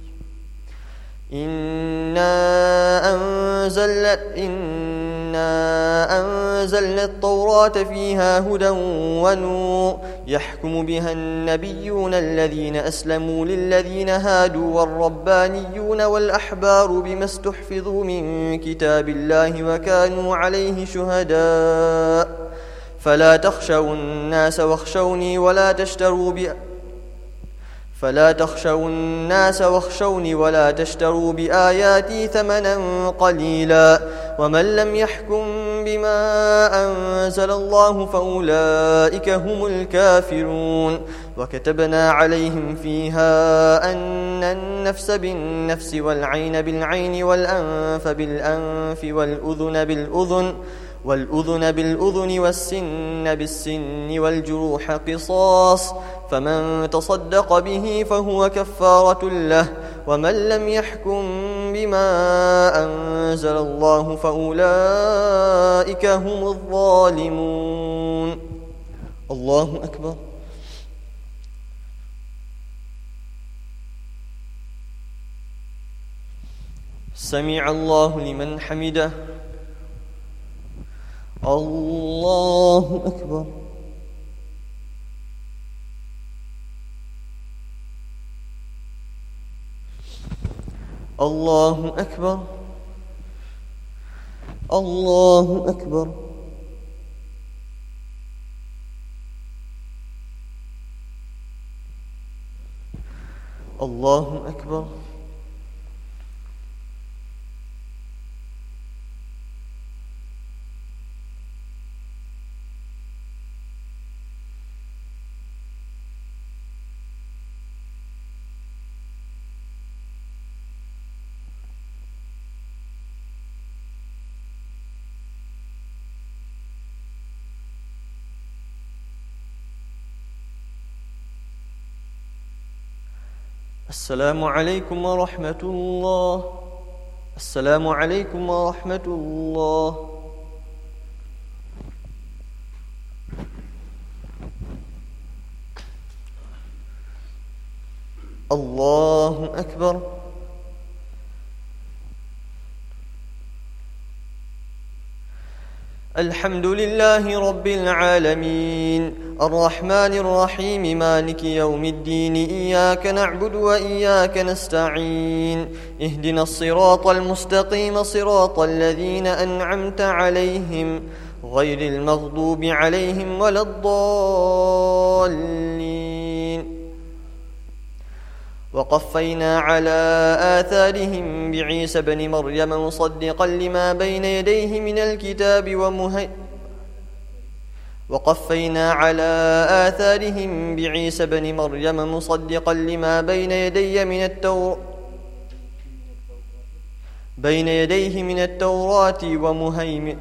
إنا أنزلنا إنا أنزلنا التوراة فيها هدى ونور يحكم بها النبيون الذين أسلموا للذين هادوا والربانيون والأحبار بما استحفظوا من كتاب الله وكانوا عليه شهداء فلا تخشوا الناس واخشوني ولا تشتروا بأ فلا تخشوا الناس واخشوني ولا تشتروا بآياتي ثمنا قليلا ومن لم يحكم بما أنزل الله فأولئك هم الكافرون. وكتبنا عليهم فيها أن النفس بالنفس والعين بالعين والأنف بالأنف والأذن بالأذن والأذن بالأذن والسن بالسن والجروح قصاص فمن تصدق به فهو كفارة له ومن لم يحكم بما أنزل الله فأولئك هم الظالمون. الله أكبر. سمع الله لمن حمده. الله أكبر. الله أكبر. الله أكبر. الله أكبر. السلام عليكم ورحمة الله. السلام عليكم ورحمة الله. الله أكبر. الحمد لله رب العالمين الرحمن الرحيم مالك يوم الدين إياك نعبد وإياك نستعين اهدنا الصراط المستقيم صراط الذين أنعمت عليهم غير المغضوب عليهم ولا الضالين. وقفينا على آثارهم بعيسى بن مريم مصدقا لما بين يديه من الكتاب ومهي وقفينا على آثارهم بعيسى بن مريم مصدقا لما بين يديه من التوراة بين يديه من التوراة ومهيمن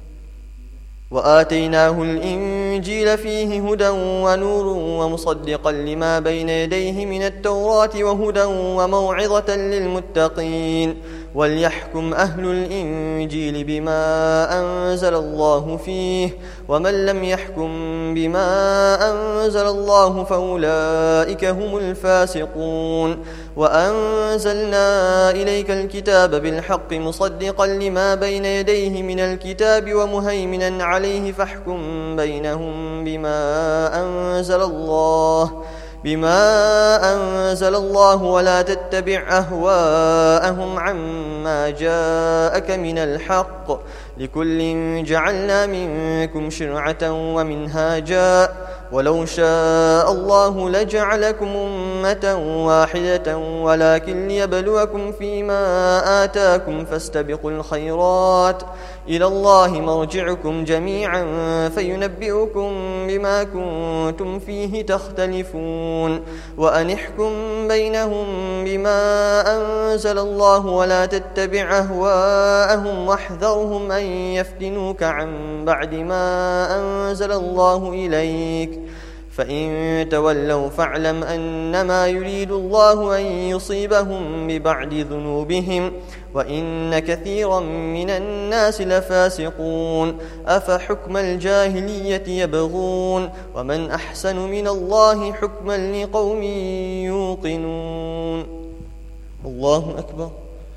وآتيناه الإنجيل فيه هدى ونور ومصدقا لما بين يديه من التوراة وهدى وموعظة للمتقين. وليحكم أهل الإنجيل بما أنزل الله فيه ومن لم يحكم بما أنزل الله فأولئك هم الفاسقون. وأنزلنا إليك الكتاب بالحق مصدقا لما بين يديه من الكتاب ومهيمنا عليه فاحكم بينهم بما أنزل الله بما أنزل الله ولا تتبع أهواءهم عما جاءك من الحق لكل جعلنا منكم شرعة ومنهاجا ولو شاء الله لجعلكم أمة واحدة ولكن ليبلوكم فيما آتاكم فاستبقوا الخيرات إلى الله مرجعكم جميعا فينبئكم بما كنتم فيه تختلفون. وأن احكم بينهم بما أنزل الله ولا تتبع أهواءهم واحذرهم أن يفتنوك عن بعد ما أنزل الله إليك فإن تولوا فاعلم أنما يريد الله أن يصيبهم ببعض ذنوبهم وإن كثيرا من الناس لفاسقون. أفحكم الجاهلية يبغون ومن أحسن من الله حكما لقوم يوقنون. الله أكبر.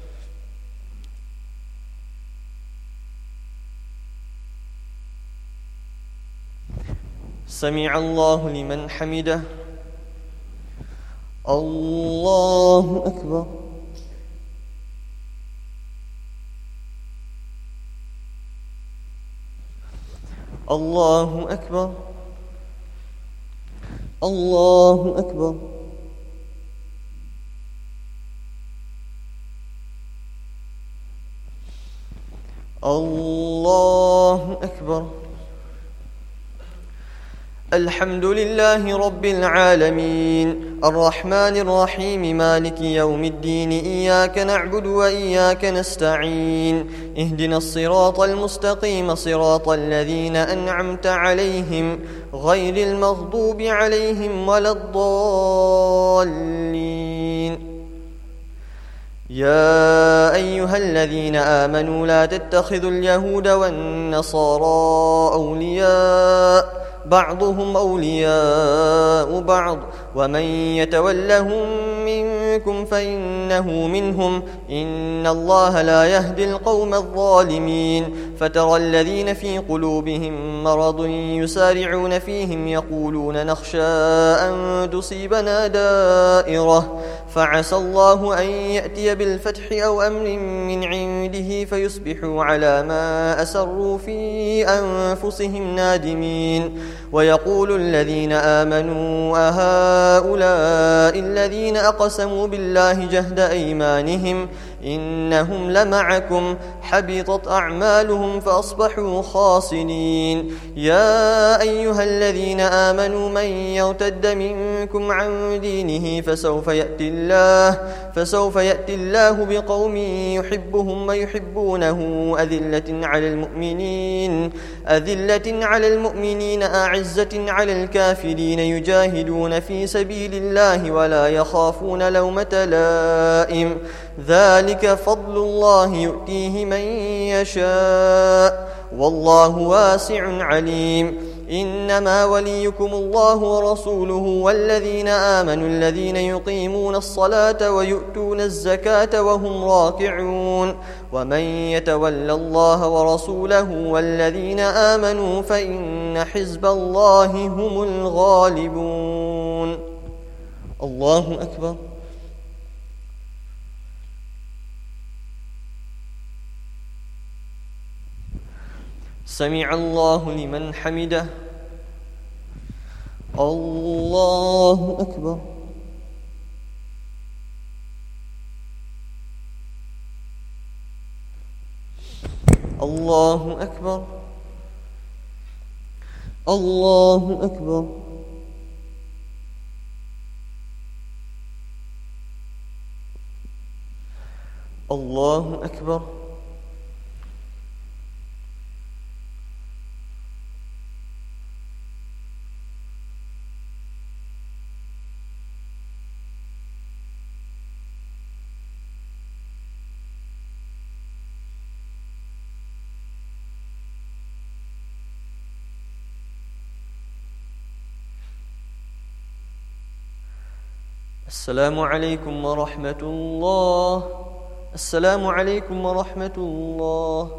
سمع الله لمن حمده. الله أكبر. الله أكبر. الله أكبر. الله أكبر. الحمد لله رب العالمين الرحمن الرحيم مالك يوم الدين إياك نعبد وإياك نستعين اهدنا الصراط المستقيم صراط الذين أنعمت عليهم غير المغضوب عليهم ولا الضالين. يا أيها الذين آمنوا لا تتخذوا اليهود والنصارى أولياء بعضهم أولياء بعض ومن يتولهم منكم منكم فإنه منهم إن الله لا يهدي القوم الظالمين فترى الذين في قلوبهم مرض يسارعون فيهم يقولون نخشى أن تصيبنا دائرة فعسى الله أن يأتي بالفتح أو أمر من عنده فيصبحوا على ما أسروا في أنفسهم نادمين ويقول الذين آمنوا أهؤلاء الذين أقسموا بالله جهد أيمانهم إنهم لمعكم حبطت أعمالهم فأصبحوا خاسرين يا أيها الذين آمنوا من يرتد منكم عن دينه فسوف يأتي الله فسوف يأتي الله بقوم يحبهم ويحبونه أذلة على المؤمنين أذلة على المؤمنين أعزة على الكافرين يجاهدون في سبيل الله ولا يخافون لومة لائم ذلك فضل الله يؤتيه من يشاء والله واسع عليم إنما وليكم الله ورسوله والذين آمنوا الذين يقيمون الصلاة ويؤتون الزكاة وهم راكعون ومن يتول الله ورسوله والذين آمنوا فإن حزب الله هم الغالبون. الله أكبر. سمع الله لمن حمده. الله أكبر. الله أكبر. الله أكبر. الله أكبر. السلام عليكم ورحمة الله. السلام عليكم ورحمة الله.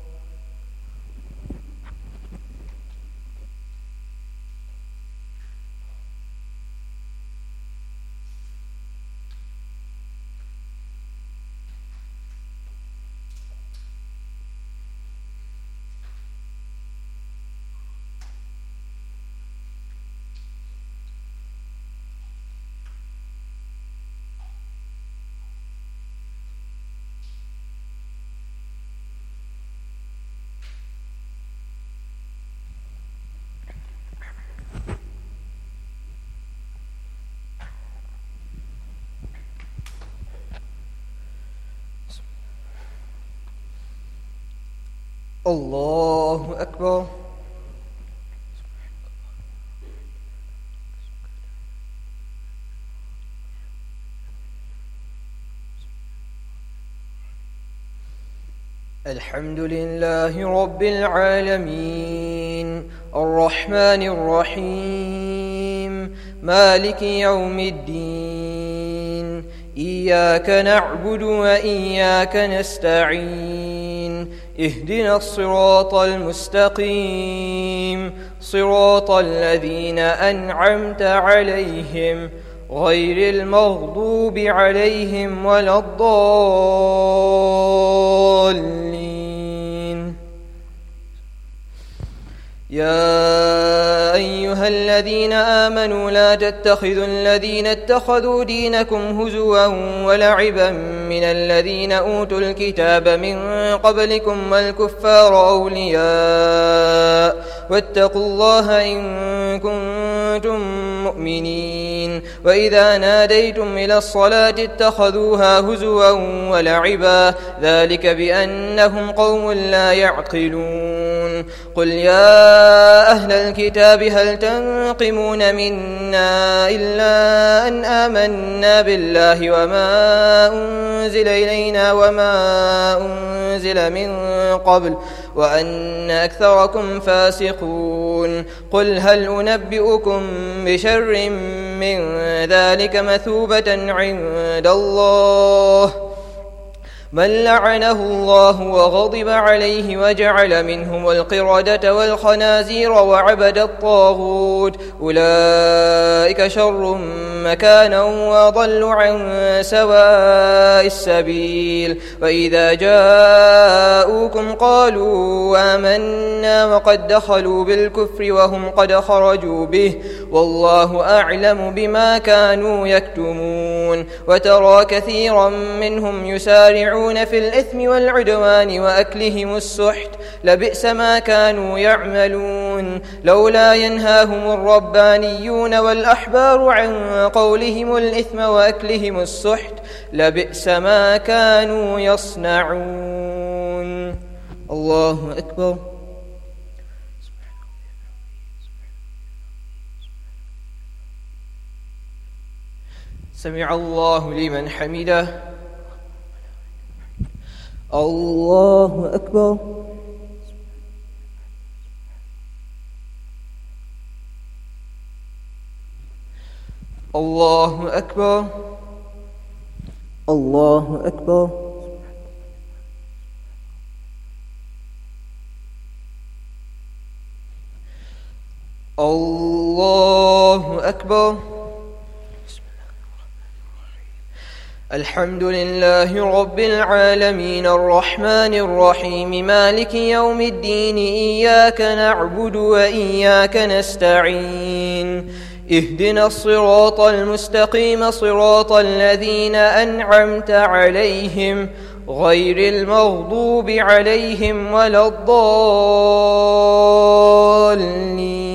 الله أكبر. الحمد لله رب العالمين الرحمن الرحيم مالك يوم الدين إياك نعبد وإياك نستعين اهدنا الصراط المستقيم صراط الذين أنعمت عليهم غير المغضوب عليهم ولا الضالين. يا أيها الذين آمنوا لا تتخذوا الذين اتخذوا دينكم هزوا ولعبا من الذين أوتوا الكتاب من قبلكم والكفار أولياء واتقوا الله إن كنتم مؤمنين. وإذا ناديتم إلى الصلاة اتخذوها هزوا ولعبا ذلك بأنهم قوم لا يعقلون. قل يا أهل الكتاب هل تنقمون منا إلا أن آمنا بالله وما أنزل إلينا وما أنزل من قبل وأن أكثركم فاسقون. قل هل أنبئكم بشر بشر من ذلك مثوبة عند الله من لعنه الله وغضب عليه وجعل منهم القردة والخنازير وعبد الطاغوت أولئك شر مكانا وضل عن سواء السبيل وإذا جاءوكم قالوا آمنا وقد دخلوا بالكفر وهم قد خرجوا به والله أعلم بما كانوا يكتمون وترى كثيرا منهم يسارعون في الإثم والعدوان وأكلهم السحت لبئس ما كانوا يعملون لولا ينهاهم الربانيون والأحبار عن قولهم الإثم وأكلهم السحت لبئس ما كانوا يصنعون. الله أكبر. سمع الله لمن حمده. الله أكبر. الله أكبر. الله أكبر. الله أكبر. الحمد لله رب العالمين الرحمن الرحيم مالك يوم الدين إياك نعبد وإياك نستعين اهدنا الصراط المستقيم صراط الذين أنعمت عليهم غير المغضوب عليهم ولا الضالين.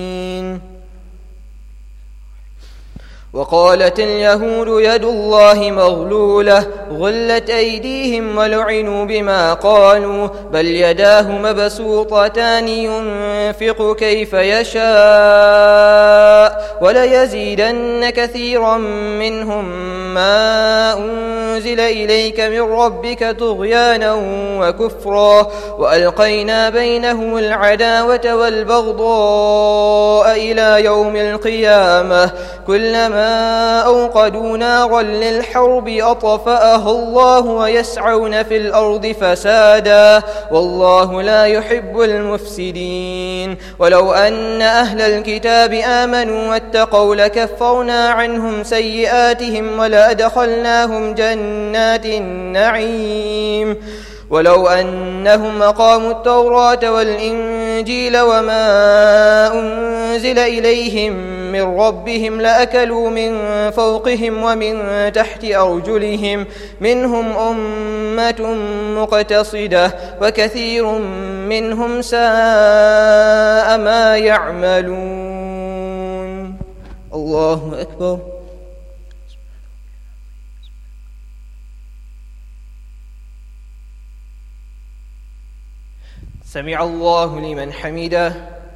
وقالت اليهود يد الله مغلولة غلت أيديهم ولعنوا بما قالوا بل يداه مبسوطتان ينفق كيف يشاء وليزيدن كثيرا منهم ما أنزل إليك من ربك طغيانا وكفرا وألقينا بينهم العداوة والبغضاء إلى يوم القيامة كلما أوقدوا نارا للحرب أطفأها الله ويسعون في الأرض فسادا والله لا يحب المفسدين. ولو أن أهل الكتاب آمنوا واتقوا لكفرنا عنهم سيئاتهم ولأدخلناهم جنات النعيم ولو أنهم أقاموا التوراة والإنجيل وما أنزل إليهم من ربهم لأكلوا من فوقهم ومن تحت أرجلهم منهم أمة مقتصدة وكثير منهم ساء ما يعملون. الله أكبر. سمع الله لمن حمده.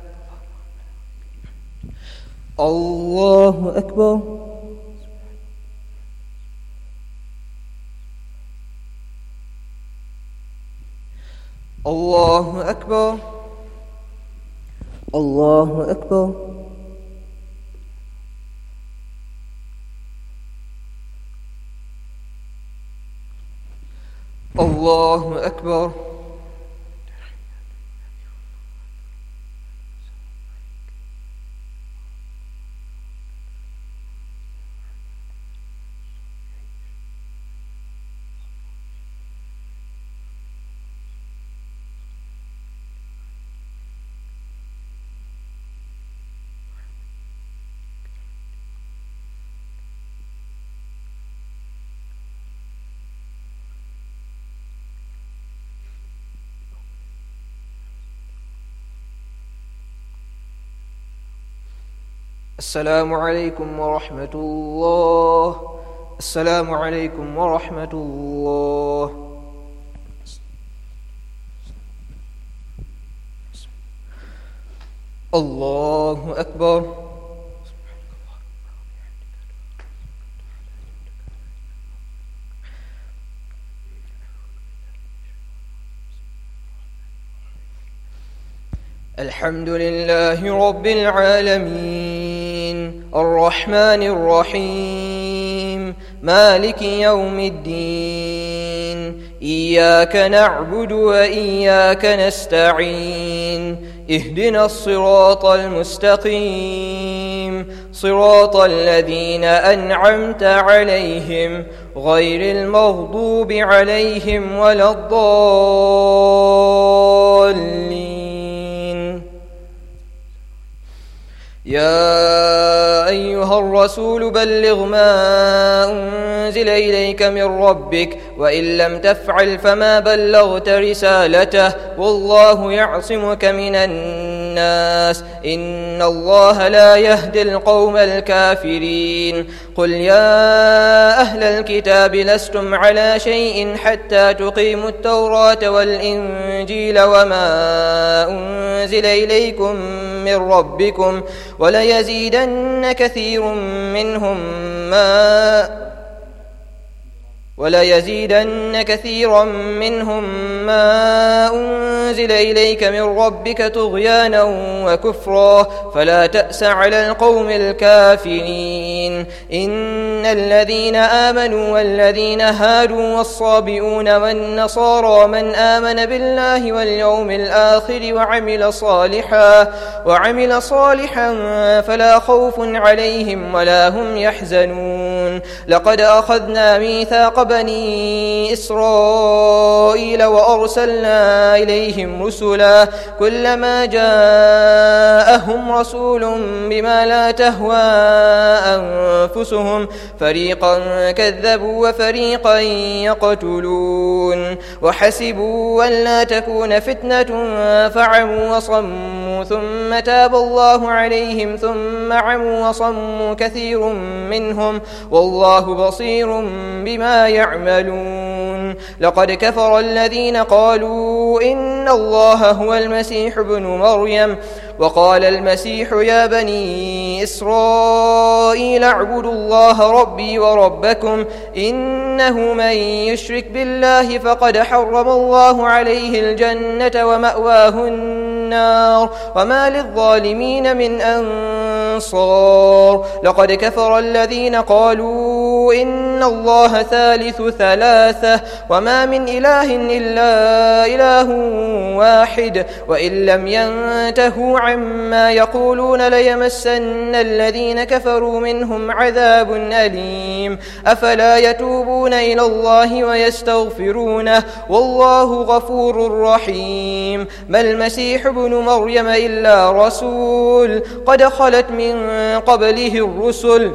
الله أكبر. الله أكبر. الله أكبر. الله أكبر. السلام عليكم ورحمة الله. السلام عليكم ورحمة الله. الله أكبر. الحمد لله رب العالمين الرحمن الرحيم مالك يوم الدين إياك نعبد وإياك نستعين اهدنا الصراط المستقيم صراط الذين أنعمت عليهم غير المغضوب عليهم ولا الضالين. يا أيها الرسول بلغ ما أنزل إليك من ربك وإن لم تفعل فما بلغت رسالته والله يعصمك من الناس إن الله لا يهدي القوم الكافرين. قل يا أهل الكتاب لستم على شيء حتى تقيموا التوراة والإنجيل وما أنزل إليكم من ربكم وليزيدن كثير منهم ما وليزيدن كثيرا منهم ما أنزل إليك من ربك طغيانا وكفرا فلا تأس على القوم الكافرين. إن الذين آمنوا والذين هادوا والصابئون والنصارى من آمن بالله واليوم الآخر وعمل صالحا وعمل صالحا فلا خوف عليهم ولا هم يحزنون. لقد أخذنا ميثاق بني إسرائيل وأرسلنا إليهم رسلا كلما جاءهم رسول بما لا تهوى أنفسهم فريقا كذبوا وفريقا يقتلون وحسبوا أن لا تكون فتنة فعموا وصموا ثم تاب الله عليهم ثم عموا وصموا كثير منهم والله بصير بما يعملون. لقد كفر الذين قالوا إن الله هو المسيح ابن مريم وقال المسيح يا بني إسرائيل اعبدوا الله ربي وربكم إنه من يشرك بالله فقد حرم الله عليه الجنة ومأواه النار وما للظالمين من أنصار. لقد كفر الذين قالوا إن الله ثالث ثلاثة وما من إله إلا إله واحد وإن لم ينتهوا عما يقولون ليمسن الذين كفروا منهم عذاب أليم. أفلا يتوبون إلى الله ويستغفرونه والله غفور رحيم. ما المسيح ابن مريم إلا رسول قد خلت من قبله الرسل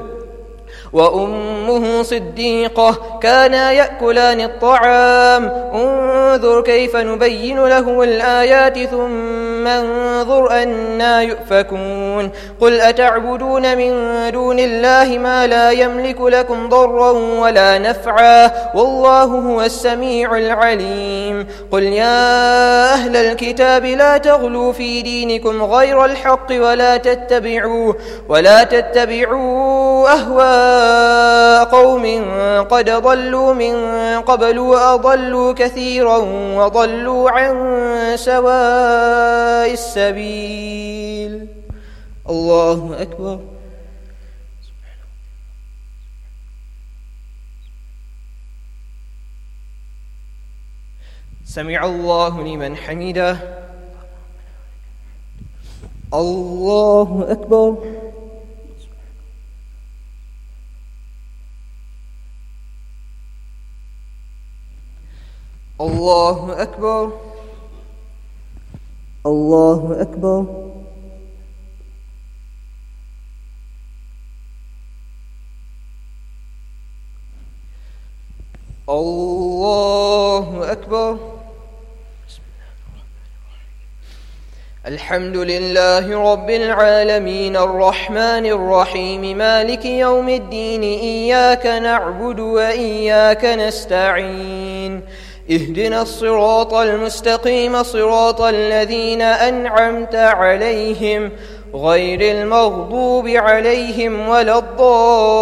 وأمه صديقة كانا يأكلان الطعام انظر كيف نبين له الآيات ثم انظر أنا يؤفكون. قل أتعبدون من دون الله ما لا يملك لكم ضرا ولا نفعا والله هو السميع العليم. قل يا أهل الكتاب لا تغلوا في دينكم غير الحق ولا تتبعوا ولا تتبعوا أهواء قوم قد ضلوا من قبل وأضلوا كثيرا وضلوا عن سواء السبيل. الله أكبر. سمع الله لمن حمده. الله أكبر. الله أكبر. الله أكبر. الله أكبر. الحمد لله رب العالمين الرحمن الرحيم مالك يوم الدين إياك نعبد وإياك نستعين اهدنا الصراط المستقيم صراط الذين أنعمت عليهم غير المغضوب عليهم ولا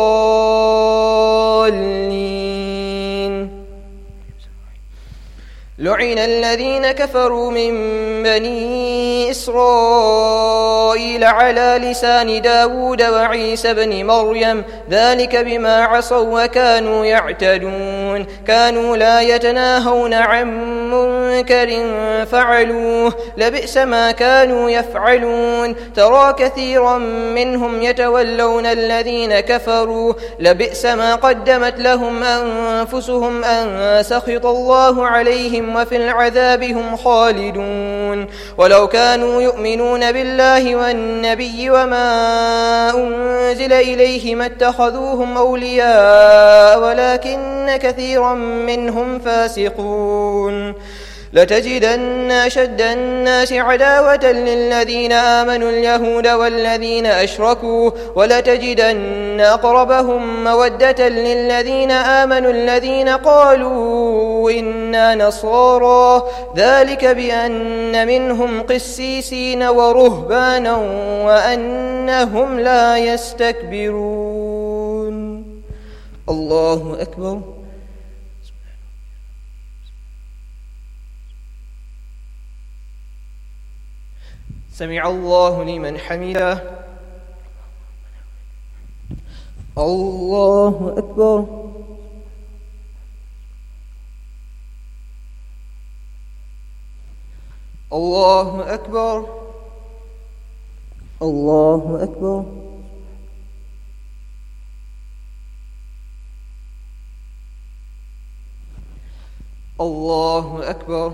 الضالين. لعن الذين كفروا من بني إسرائيل على لسان داود وعيسى بن مريم ذلك بما عصوا وكانوا يعتدون كانوا لا يتناهون عن منكر فعلوه لبئس ما كانوا يفعلون ترى كثيرا منهم يتولون الذين كفروا لبئس ما قدمت لهم أنفسهم أن سخط الله عليهم وفي العذاب هم خالدون ولو كانوا يؤمنون بالله والنبي وما أنزل إليه ما اتخذوهم أولياء ولكن كثيرا منهم فاسقون لتجدن أشد الناس عداوة للذين آمنوا اليهود والذين أشركوا ولتجدن أقربهم مودة للذين آمنوا الذين قالوا إنا نصارى ذلك بأن منهم قسيسين ورهبانا وأنهم لا يستكبرون. الله أكبر. سمع الله لمن حمده. الله أكبر. الله أكبر. الله أكبر. الله أكبر.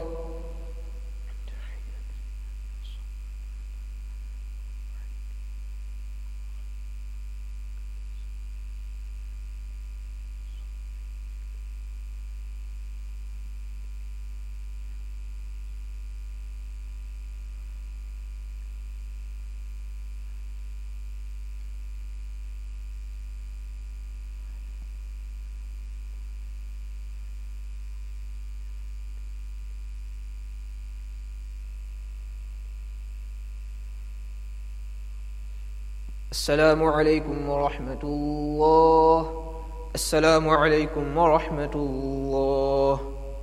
السلام عليكم ورحمة الله. السلام عليكم ورحمة الله.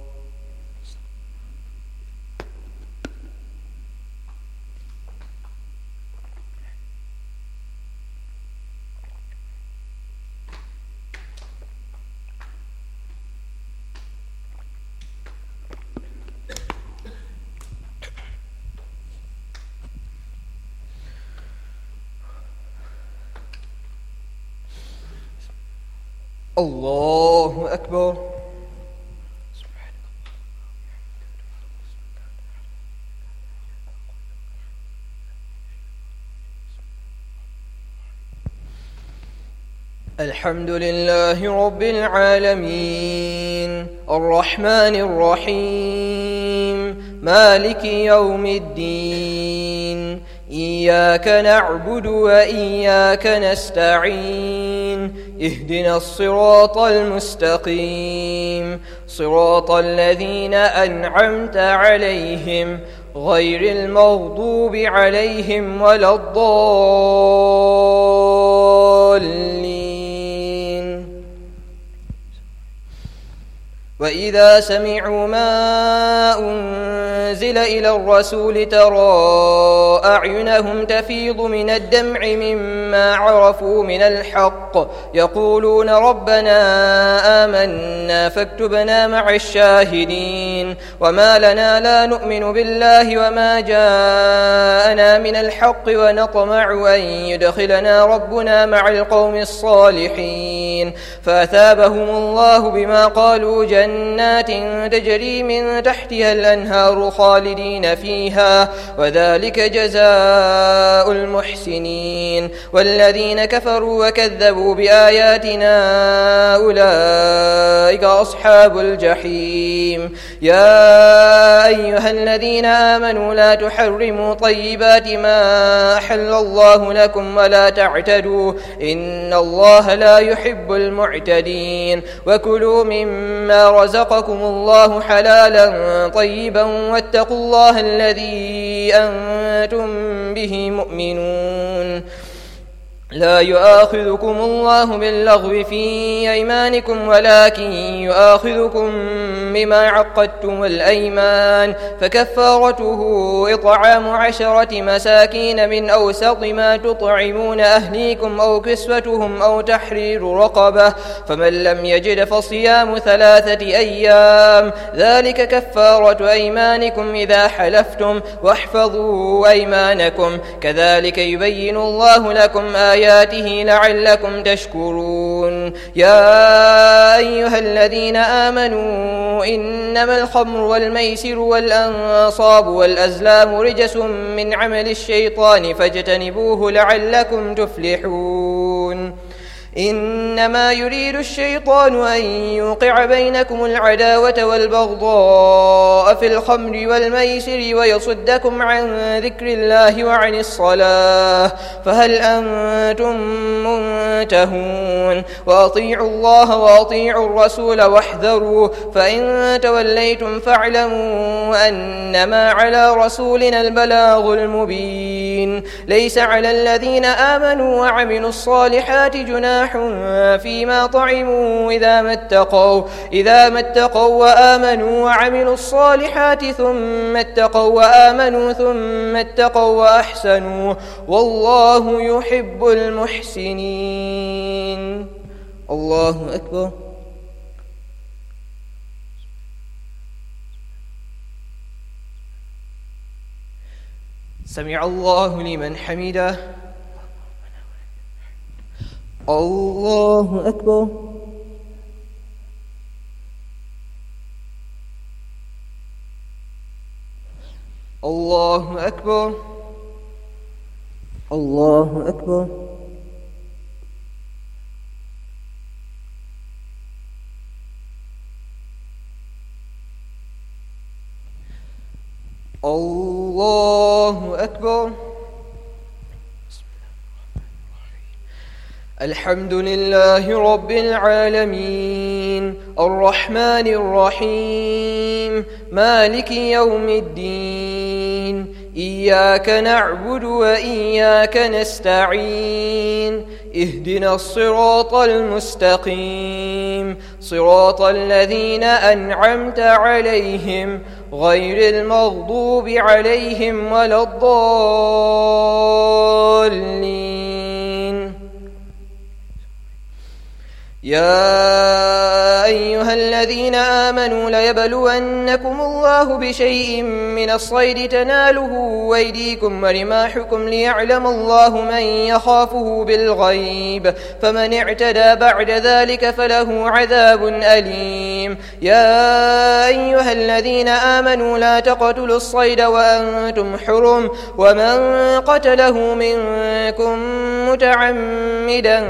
الله أكبر. الحمد لله رب العالمين الرحمن الرحيم مالك يوم الدين إياك نعبد وإياك نستعين اهدنا الصراط المستقيم صراط الذين أنعمت عليهم غير المغضوب عليهم ولا الضالين. وإذا سمعوا ما أنزل إلى الرسول ترى أعينهم تفيض من الدمع مما عرفوا من الحق يقولون ربنا آمنا فاكتبنا مع الشاهدين وما لنا لا نؤمن بالله وما جاءنا من الحق ونطمع أن يدخلنا ربنا مع القوم الصالحين فأثابهم الله بما قالوا جنات تجري من تحتها الأنهار خالدين فيها وذلك جزاء المحسنين. والذين كفروا وكذبوا بآياتنا أولئك أصحاب الجحيم. يا أيها الذين آمنوا لا تحرموا طيبات ما أحل الله لكم ولا تعتدوا إن الله لا يحب المعتدين. وكلوا مما رزقكم الله حلالا طيبا واتقوا الله الذي أنتم به مؤمنون. لا يؤاخذكم الله باللغو في أيمانكم ولكن يؤاخذكم بما عقدتم الأيمان فكفارته إطعام عشرة مساكين من أوسط ما تطعمون أهليكم أو كسوتهم أو تحرير رقبة فمن لم يجد فصيام ثلاثة أيام ذلك كفارة أيمانكم إذا حلفتم واحفظوا أيمانكم كذلك يبين الله لكم آياته آياته لعلكم تشكرون يا أيها الذين آمنوا إنما الخمر والميسر والأنصاب والأزلام رجس من عمل الشيطان فاجتنبوه لعلكم تفلحون إنما يريد الشيطان أن يوقع بينكم العداوة والبغضاء في الخمر والميسر ويصدكم عن ذكر الله وعن الصلاة فهل أنتم منتهون وأطيعوا الله وأطيعوا الرسول واحذروا فإن توليتم فاعلموا أنما على رسولنا البلاغ المبين ليس على الذين آمنوا وعملوا الصالحات جناح فيما طعموا إذا ما اتقوا إذا ما اتقوا وآمنوا وعملوا الصالحات ثم اتقوا وآمنوا ثم اتقوا وأحسنوا والله يحب المحسنين. الله أكبر. سمع الله لمن حمده. الله أكبر. الله أكبر. الله أكبر. الله أكبر. الحمد لله رب العالمين الرحمن الرحيم مالك يوم الدين إياك نعبد وإياك نستعين اهدنا الصراط المستقيم صراط الذين أنعمت عليهم غير المغضوب عليهم ولا الضالين. يا أيها الذين آمنوا ليبلونكم الله بشيء من الصيد تناله أيديكم ورماحكم ليعلم الله من يخافه بالغيب فمن اعتدى بعد ذلك فله عذاب أليم. يا أيها الذين آمنوا لا تقتلوا الصيد وأنتم حرم ومن قتله منكم متعمدا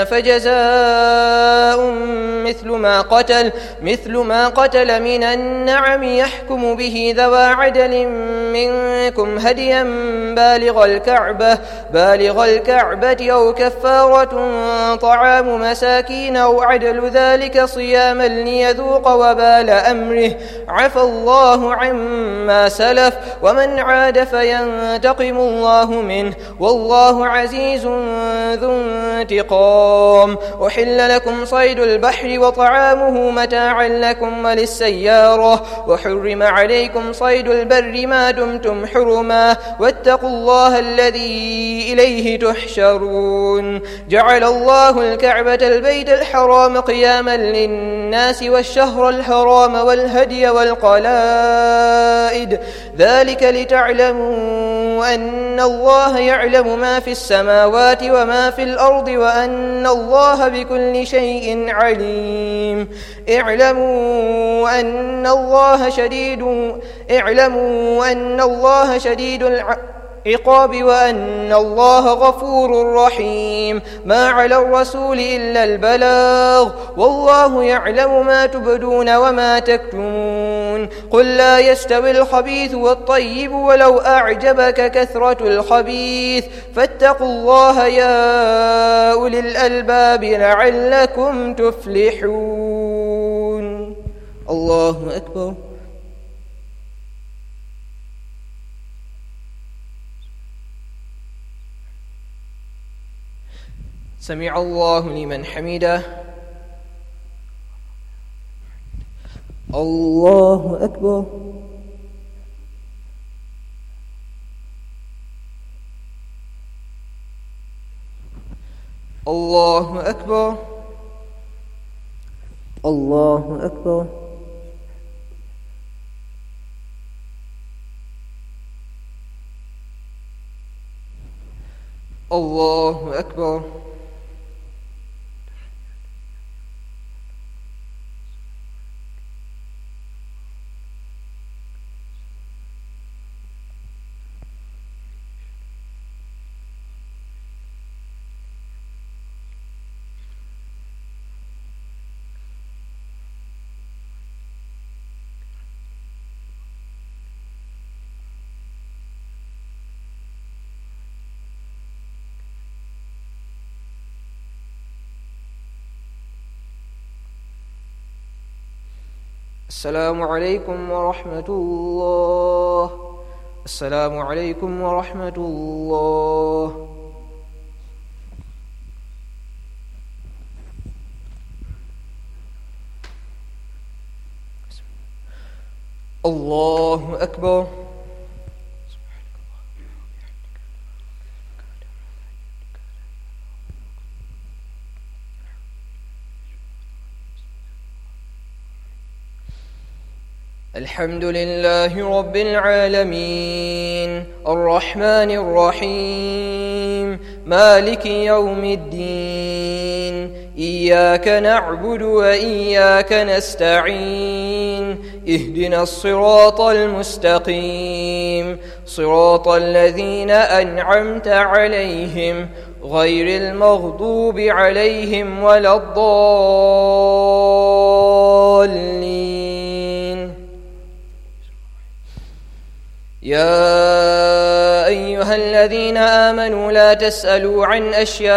فجزاء مثل ما قتل مثل ما قتل من النعم يحكم به ذوى عدل منكم هديا بالغ الكعبة بالغ الكعبة أو كفارة طعام مساكين أو عدل ذلك صياما ليذوق وبال أمره عفى الله عما سلف ومن عاد فينتقم الله منه والله عزيز ذو انتقام. أحل لكم صيد البحر وطعامه متاعا لكم وللسيارة وحرم عليكم صيد البر ما دمتم حرما واتقوا الله الذي إليه تحشرون. جعل الله الكعبة البيت الحرام قياما للناس والشهر الحرام والهدي والقلائد ذلك لتعلموا أن الله يعلم ما في السماوات وما في الأرض وأن الله بكل شيء عليم. اعلموا أن الله شديد اعلموا أن الله شديد العقاب وأن الله غفور رحيم. ما على الرسول إلا البلاغ والله يعلم ما تبدون وما تكتمون. قل لا يستوي الخبيث والطيب ولو أعجبك كثرة الخبيث فاتقوا الله يا أولي الألباب لعلكم تفلحون. الله أكبر. سمع الله لمن حمده. الله أكبر. الله أكبر. الله أكبر. الله أكبر. السلام عليكم ورحمة الله. السلام عليكم ورحمة الله. الله أكبر. الحمد لله رب العالمين الرحمن الرحيم مالك يوم الدين إياك نعبد وإياك نستعين اهدنا الصراط المستقيم صراط الذين أنعمت عليهم غير المغضوب عليهم ولا الضالين. يا أيها الذين آمنوا لا تسألوا عن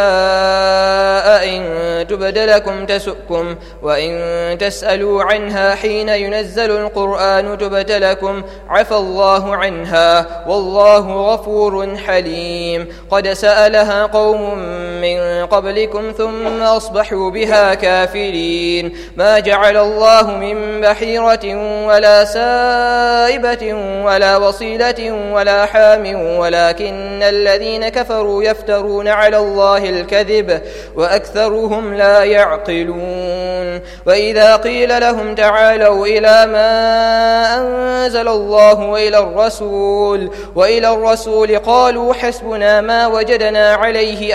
أشياء إن تبد لكم تسؤكم وإن تسألوا عنها حين ينزل القرآن تبد لكم عفى الله عنها والله غفور حليم. قد سألها قوم من قبلكم ثم أصبحوا بها كافرين. ما جعل الله من بحيرة ولا سائبة ولا وصيلة ولا حام ولكن الذين كفروا يفترون على الله الكذب وأكثرهم لا يعقلون. وإذا قيل لهم تعالوا إلى ما أنزل الله وإلى الرسول وإلى الرسول قالوا حسبنا ما وجدنا عليه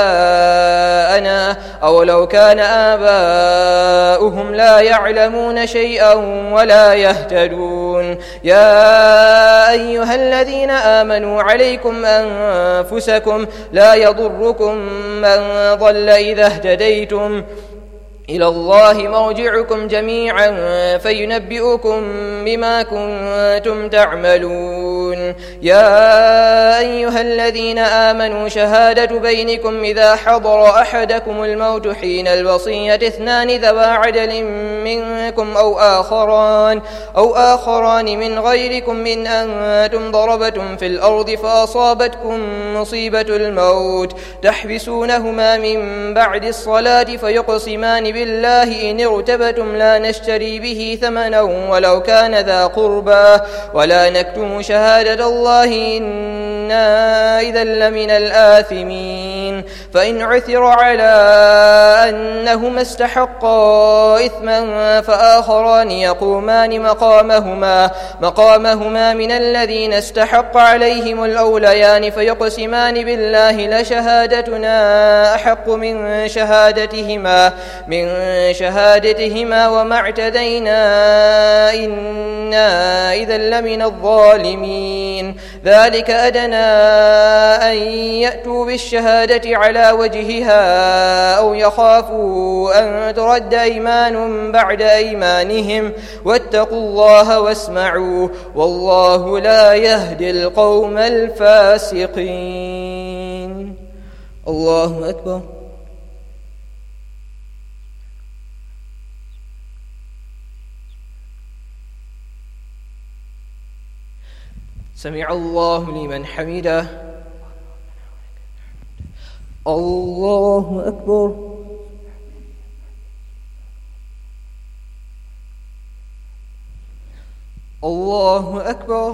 آباءنا أولو كان آباؤهم لا يعلمون شيئا ولا يهتدون. يا أيها الذين آمنوا عليكم أنفسكم لا يضركم من ضل إذا اهتديتم إلى الله مرجعكم جميعا فينبئكم بما كنتم تعملون. يا أيها الذين آمنوا شهادة بينكم إذا حضر أحدكم الموت حين الوصية اثنان ذوى عدل منكم أو آخران أو آخران من غيركم من أنتم ضربتم في الأرض فأصابتكم مصيبة الموت تحبسونهما من بعد الصلاة فيقسمان بالله إن ارتبتم لا نشتري به ثمنا ولو كان ذا قربى ولا نكتم شهادة الله إنا إذا لمن الآثمين. فإن عثر على أنهما استحقا إثما فآخران يقومان مقامهما مقامهما من الذين استحق عليهم الأوليان فيقسمان بالله لشهادتنا أحق من شهادتهما من شهادتهما وما اعتدينا إنا إذا لمن الظالمين. ذلك أدنى أن يأتوا بالشهادة على وجهها أو يخافوا أن ترد أيمان بعد أيمانهم واتقوا الله واسمعوا والله لا يهدي القوم الفاسقين. الله أكبر. سمع الله لمن حمده. الله أكبر. الله أكبر.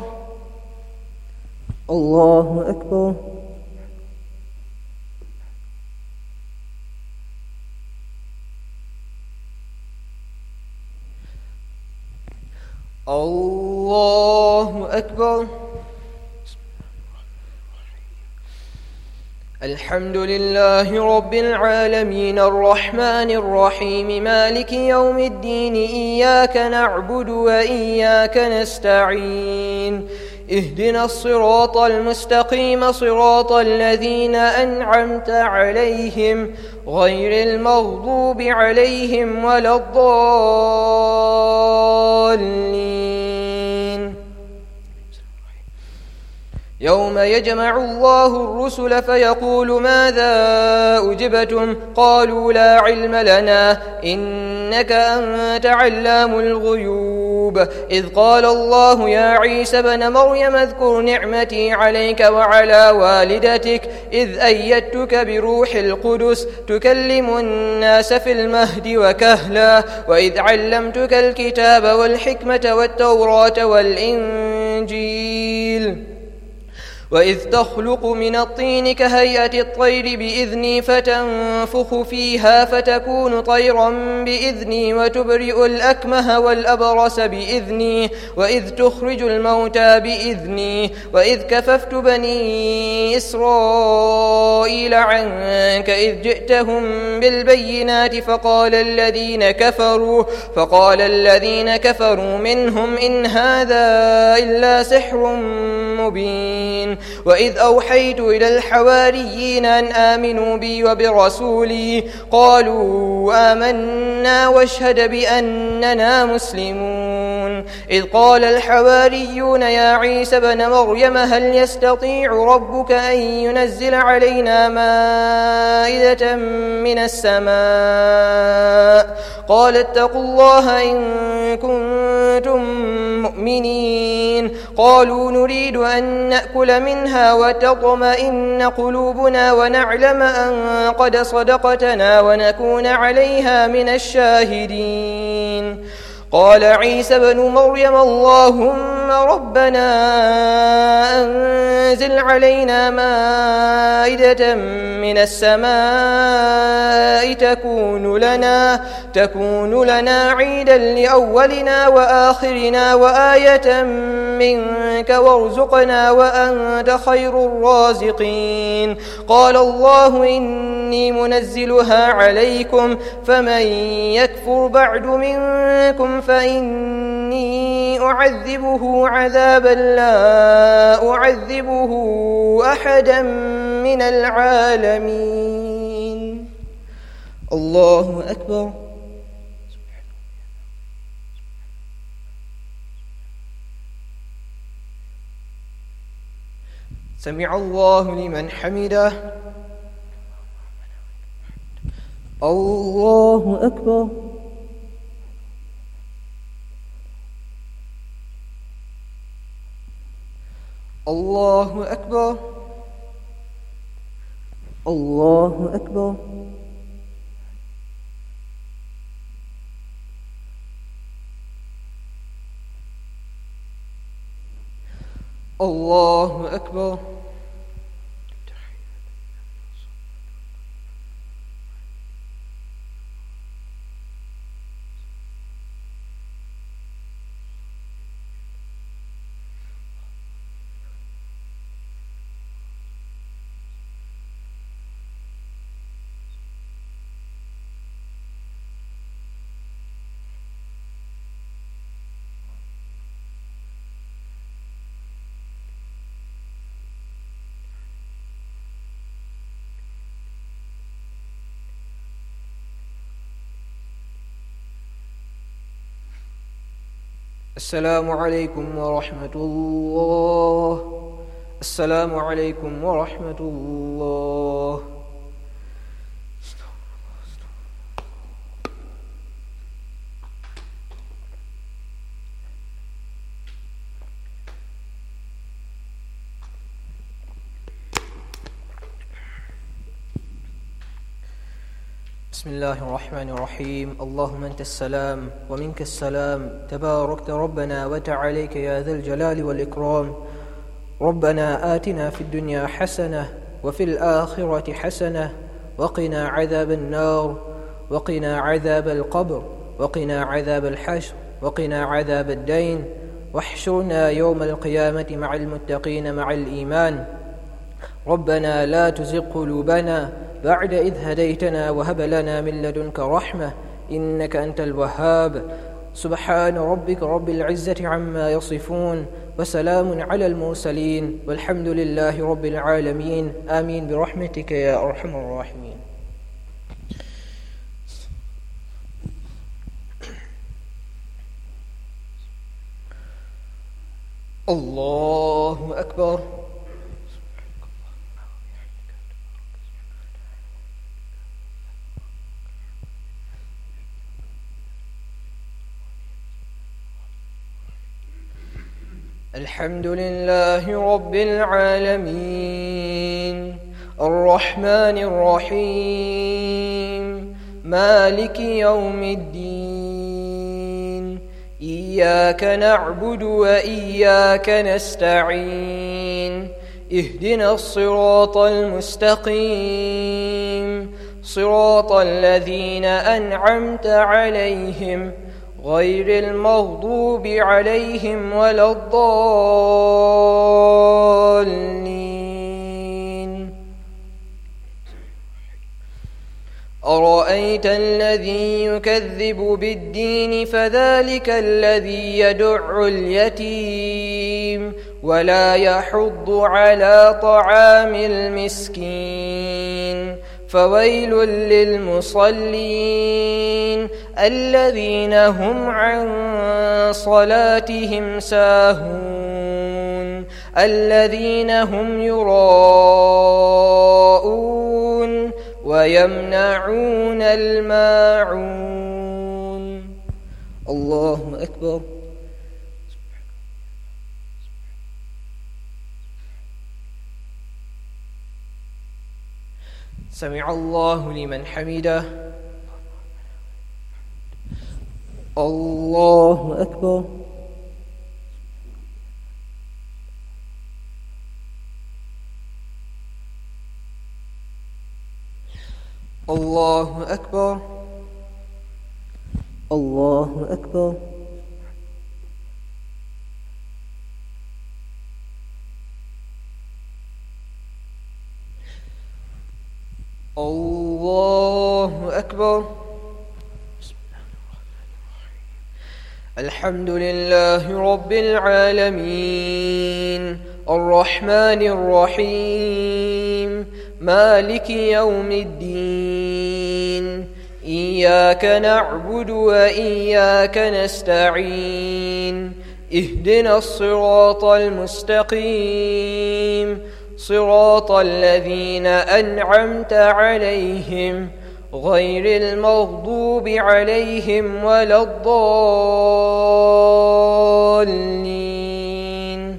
الله أكبر. الله أكبر. الحمد لله رب العالمين الرحمن الرحيم مالك يوم الدين إياك نعبد وإياك نستعين اهدنا الصراط المستقيم صراط الذين أنعمت عليهم غير المغضوب عليهم ولا الضالين. يوم يجمع الله الرسل فيقول ماذا أجبتم قالوا لا علم لنا إنك أنت علام الغيوب إذ قال الله يا عيسى ابن مريم اذكر نعمتي عليك وعلى والدتك إذ أيدتك بروح القدس تكلم الناس في المهد وكهلا وإذ علمتك الكتاب والحكمة والتوراة والإنجيل وإذ تخلق من الطين كهيئة الطير بإذني فتنفخ فيها فتكون طيرا بإذني وتبرئ الأكمه والأبرص بإذني وإذ تخرج الموتى بإذني وإذ كففت بني إسرائيل عنك إذ جئتهم بالبينات فقال الذين كفروا فقال الذين كفروا منهم إن هذا إلا سحر مبين وإذ أوحيت إلى الحواريين أن آمنوا بي وبرسولي قالوا آمنا واشهد بأننا مسلمون إذ قال الحواريون يا عيسى ابن مريم هل يستطيع ربك أن ينزل علينا مائدة من السماء قال اتقوا الله إن كنتم مؤمنين قالوا نريد أن نأكل منها وتطمئن قلوبنا ونعلم أن قد صدقتنا ونكون عليها من الشاهدين قال عيسى ابن مريم اللهم ربنا أنزل علينا مائدة من السماء تكون لنا تكون لنا عيدا لأولنا وآخرنا وآية منك وارزقنا وأنت خير الرازقين قال الله إني منزلها عليكم فمن يكفر بعد منكم فإني أعذبه عذابا لا أعذبه أحدا من العالمين. الله أكبر. سمع الله لمن حمده. الله أكبر. الله أكبر. الله أكبر. الله أكبر. السلام عليكم ورحمة الله. السلام عليكم ورحمة الله. بسم الله الرحمن الرحيم. اللهم أنت السلام ومنك السلام، تباركت ربنا وتعاليك يا ذا الجلال والإكرام. ربنا آتنا في الدنيا حسنة وفي الآخرة حسنة وقنا عذاب النار، وقنا عذاب القبر، وقنا عذاب الحشر، وقنا عذاب الدين، واحشرنا يوم القيامة مع المتقين مع الإيمان. ربنا لا تزغ قلوبنا بعد إذ هديتنا وهب لنا من لدنك رحمة إنك أنت الوهاب. سبحان ربك رب العزة عما يصفون، وسلام على المرسلين، والحمد لله رب العالمين. آمين برحمتك يا أرحم الراحمين. الله أكبر. الحمد لله رب العالمين، الرحمن الرحيم، مالك يوم الدين، إياك نعبد وإياك نستعين، اهدنا الصراط المستقيم، صراط الذين أنعمت عليهم غير المغضوب عليهم ولا الضالين. أرأيت الذي يكذب بالدين فذلك الذي يدع اليتيم ولا يحض على طعام المسكين. فويل للمصلين الذين هم عن صلاتهم ساهون، الذين هم يراءون ويمنعون الماعون. الله أكبر. سمع الله لمن حمده. الله أكبر. الله أكبر. الله أكبر. الله أكبر. الحمد لله رب العالمين، الرحمن الرحيم، مالك يوم الدين، إياك نعبد وإياك نستعين، اهدنا الصراط المستقيم، صراط الذين أنعمت عليهم غير المغضوب عليهم ولا الضالين.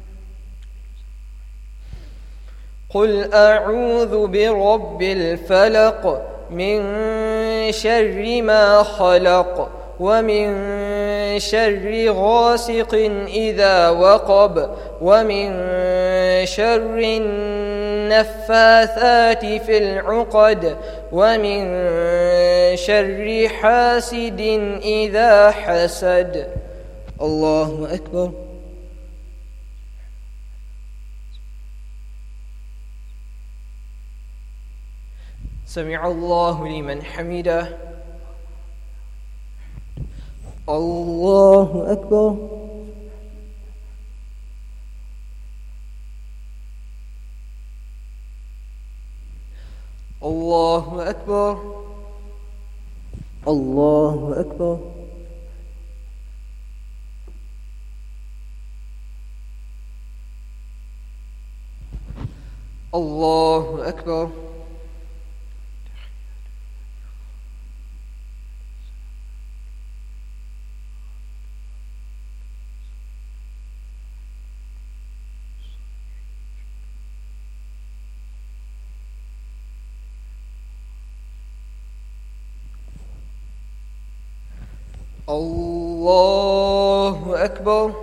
قل أعوذ برب الفلق من شر ما خلق، ومن شر غاسق إذا وقب، ومن شر النفاثات في العقد، ومن شر حاسد إذا حسد. الله أكبر. سمع الله لمن حمده. الله أكبر. الله أكبر. الله أكبر. الله أكبر. الله أكبر.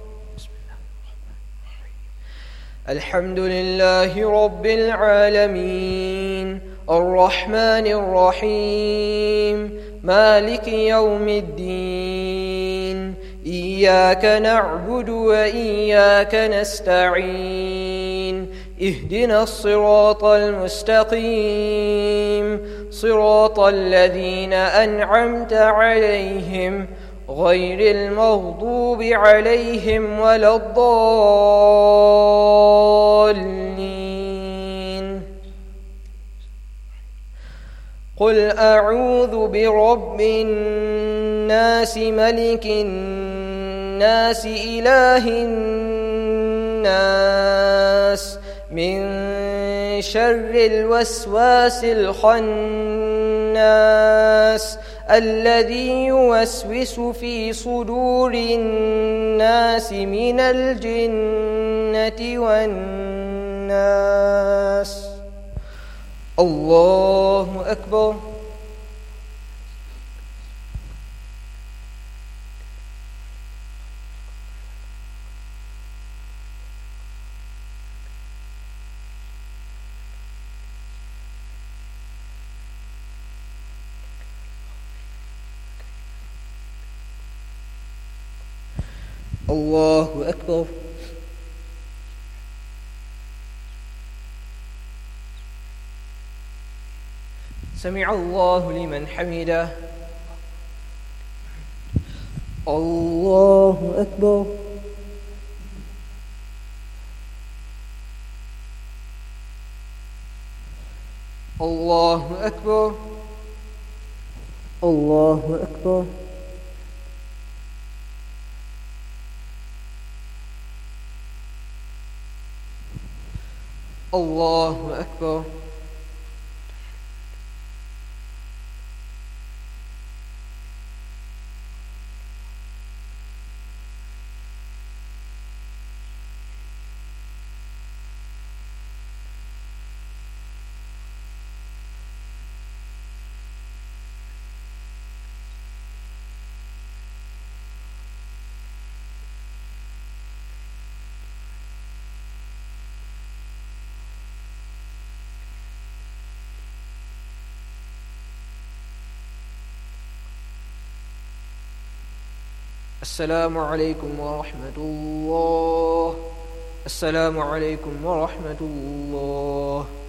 الحمد لله رب العالمين الرحمن الرحيم مالك يوم الدين إياك نعبد وإياك نستعين اهدنا الصراط المستقيم صراط الذين أنعمت عليهم غير المغضوب عليهم ولا الضالين. قل أعوذ برب الناس ملك الناس إله الناس من شر الوسواس الخناس الذي يوسوس في صدور الناس من الجنة والناس. الله أكبر. الله أكبر. سمع الله لمن حمده. الله أكبر. الله أكبر. الله أكبر. الله أكبر. السلام عليكم ورحمة الله. السلام عليكم ورحمة الله.